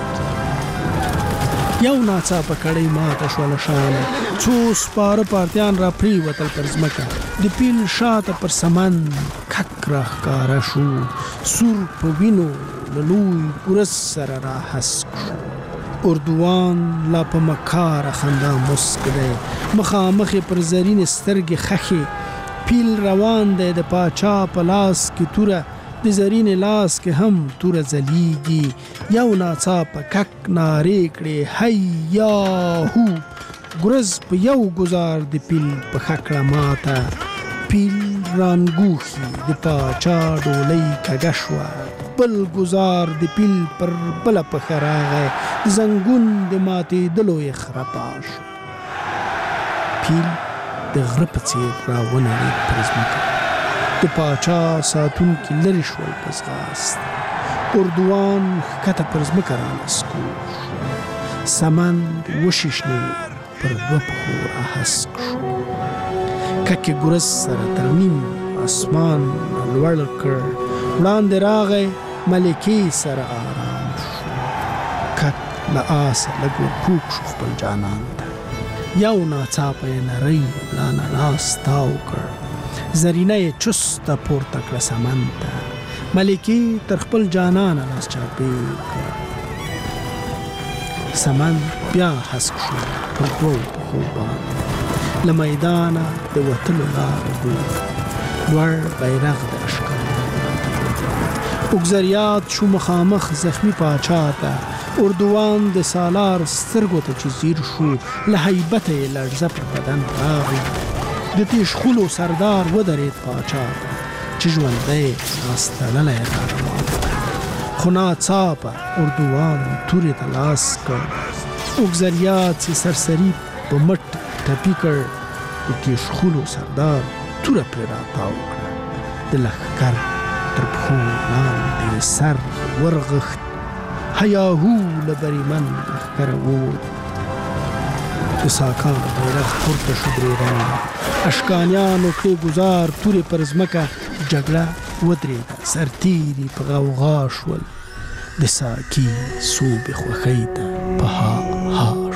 جنګېږي یو ناڅاپه کړۍ ماته شوه له شانه څو سپاره پارتیان را پرېوتل پر ځمکه د پیل شاته پر سمن کک راښکاره شو سور په وینو له لوی ګورس سره را هسک شو اردوان لا په مکاره خندا مسک دی مخامخ یې پر زرینې سترګې خښې پیل روان دی د پاچا په لاس کې توره د زرینې لاس کې هم توره ځلیږي یو ناڅاپه کک نارې کړې هی هو ګرز په یو ګزار د پیل په خکړه ماته پیل رانګوخي د پاچا ډولۍ کږه شوه بل ګزار د پیل پر بله پښه راغی زنګون د ماتېدلو یې خرپا شو پیل د غره په څېر را ونړېد پر ځمکه د پاچا ساتونکي لرې شول په ځغاسته اردوان ښکته پر ځمکه رانسکور شو سمند وششنېد پر دوه پښو راهسک شو ککې ګورس سره تر نیم اسمان لوړ کړ وړاندې راغی ملکې سره آرام شو کک له آسه لږ ورکوږ شو خپل جانان ته یو ناڅاپه یې نرۍ لانه لاس تاو کړ زرینه یې چسته پورته کړه سمن ته ملکې تر خپل جانانه لاس چاپېر کړ سمن بیا هسک شو پر دوو پښو باندې له میدانه د وتلو لاره ګوري لوړ بیرغ د اشکال اوږزریات شو مخامخ زخمی پاچا ته اردوان د سالار سترګو ته چې زیر شو له هیبته یې لړزه پر بدن راغی د تیشخولو سردار ودرېد پاچا ته چې ژوندی راستړلی را روان خو ناڅاپه اردوان تورې ته لاس کړ اوږزریات یې سرسري په مټ ټپي کړ د تیشخولو سردار توره پرې راتاو کړه د لښکر تر پښو لاندې سر ورغښت هیاهو له بریمن لښکره ووت د ساکانو بیرغ پورته شو درې رنګه اشکانیانو کړې ګزار تورې پر ځمکه جګړه ودرېده سرتیري په غوغا شول د ساقي صوبې خوښۍ ته په ها ها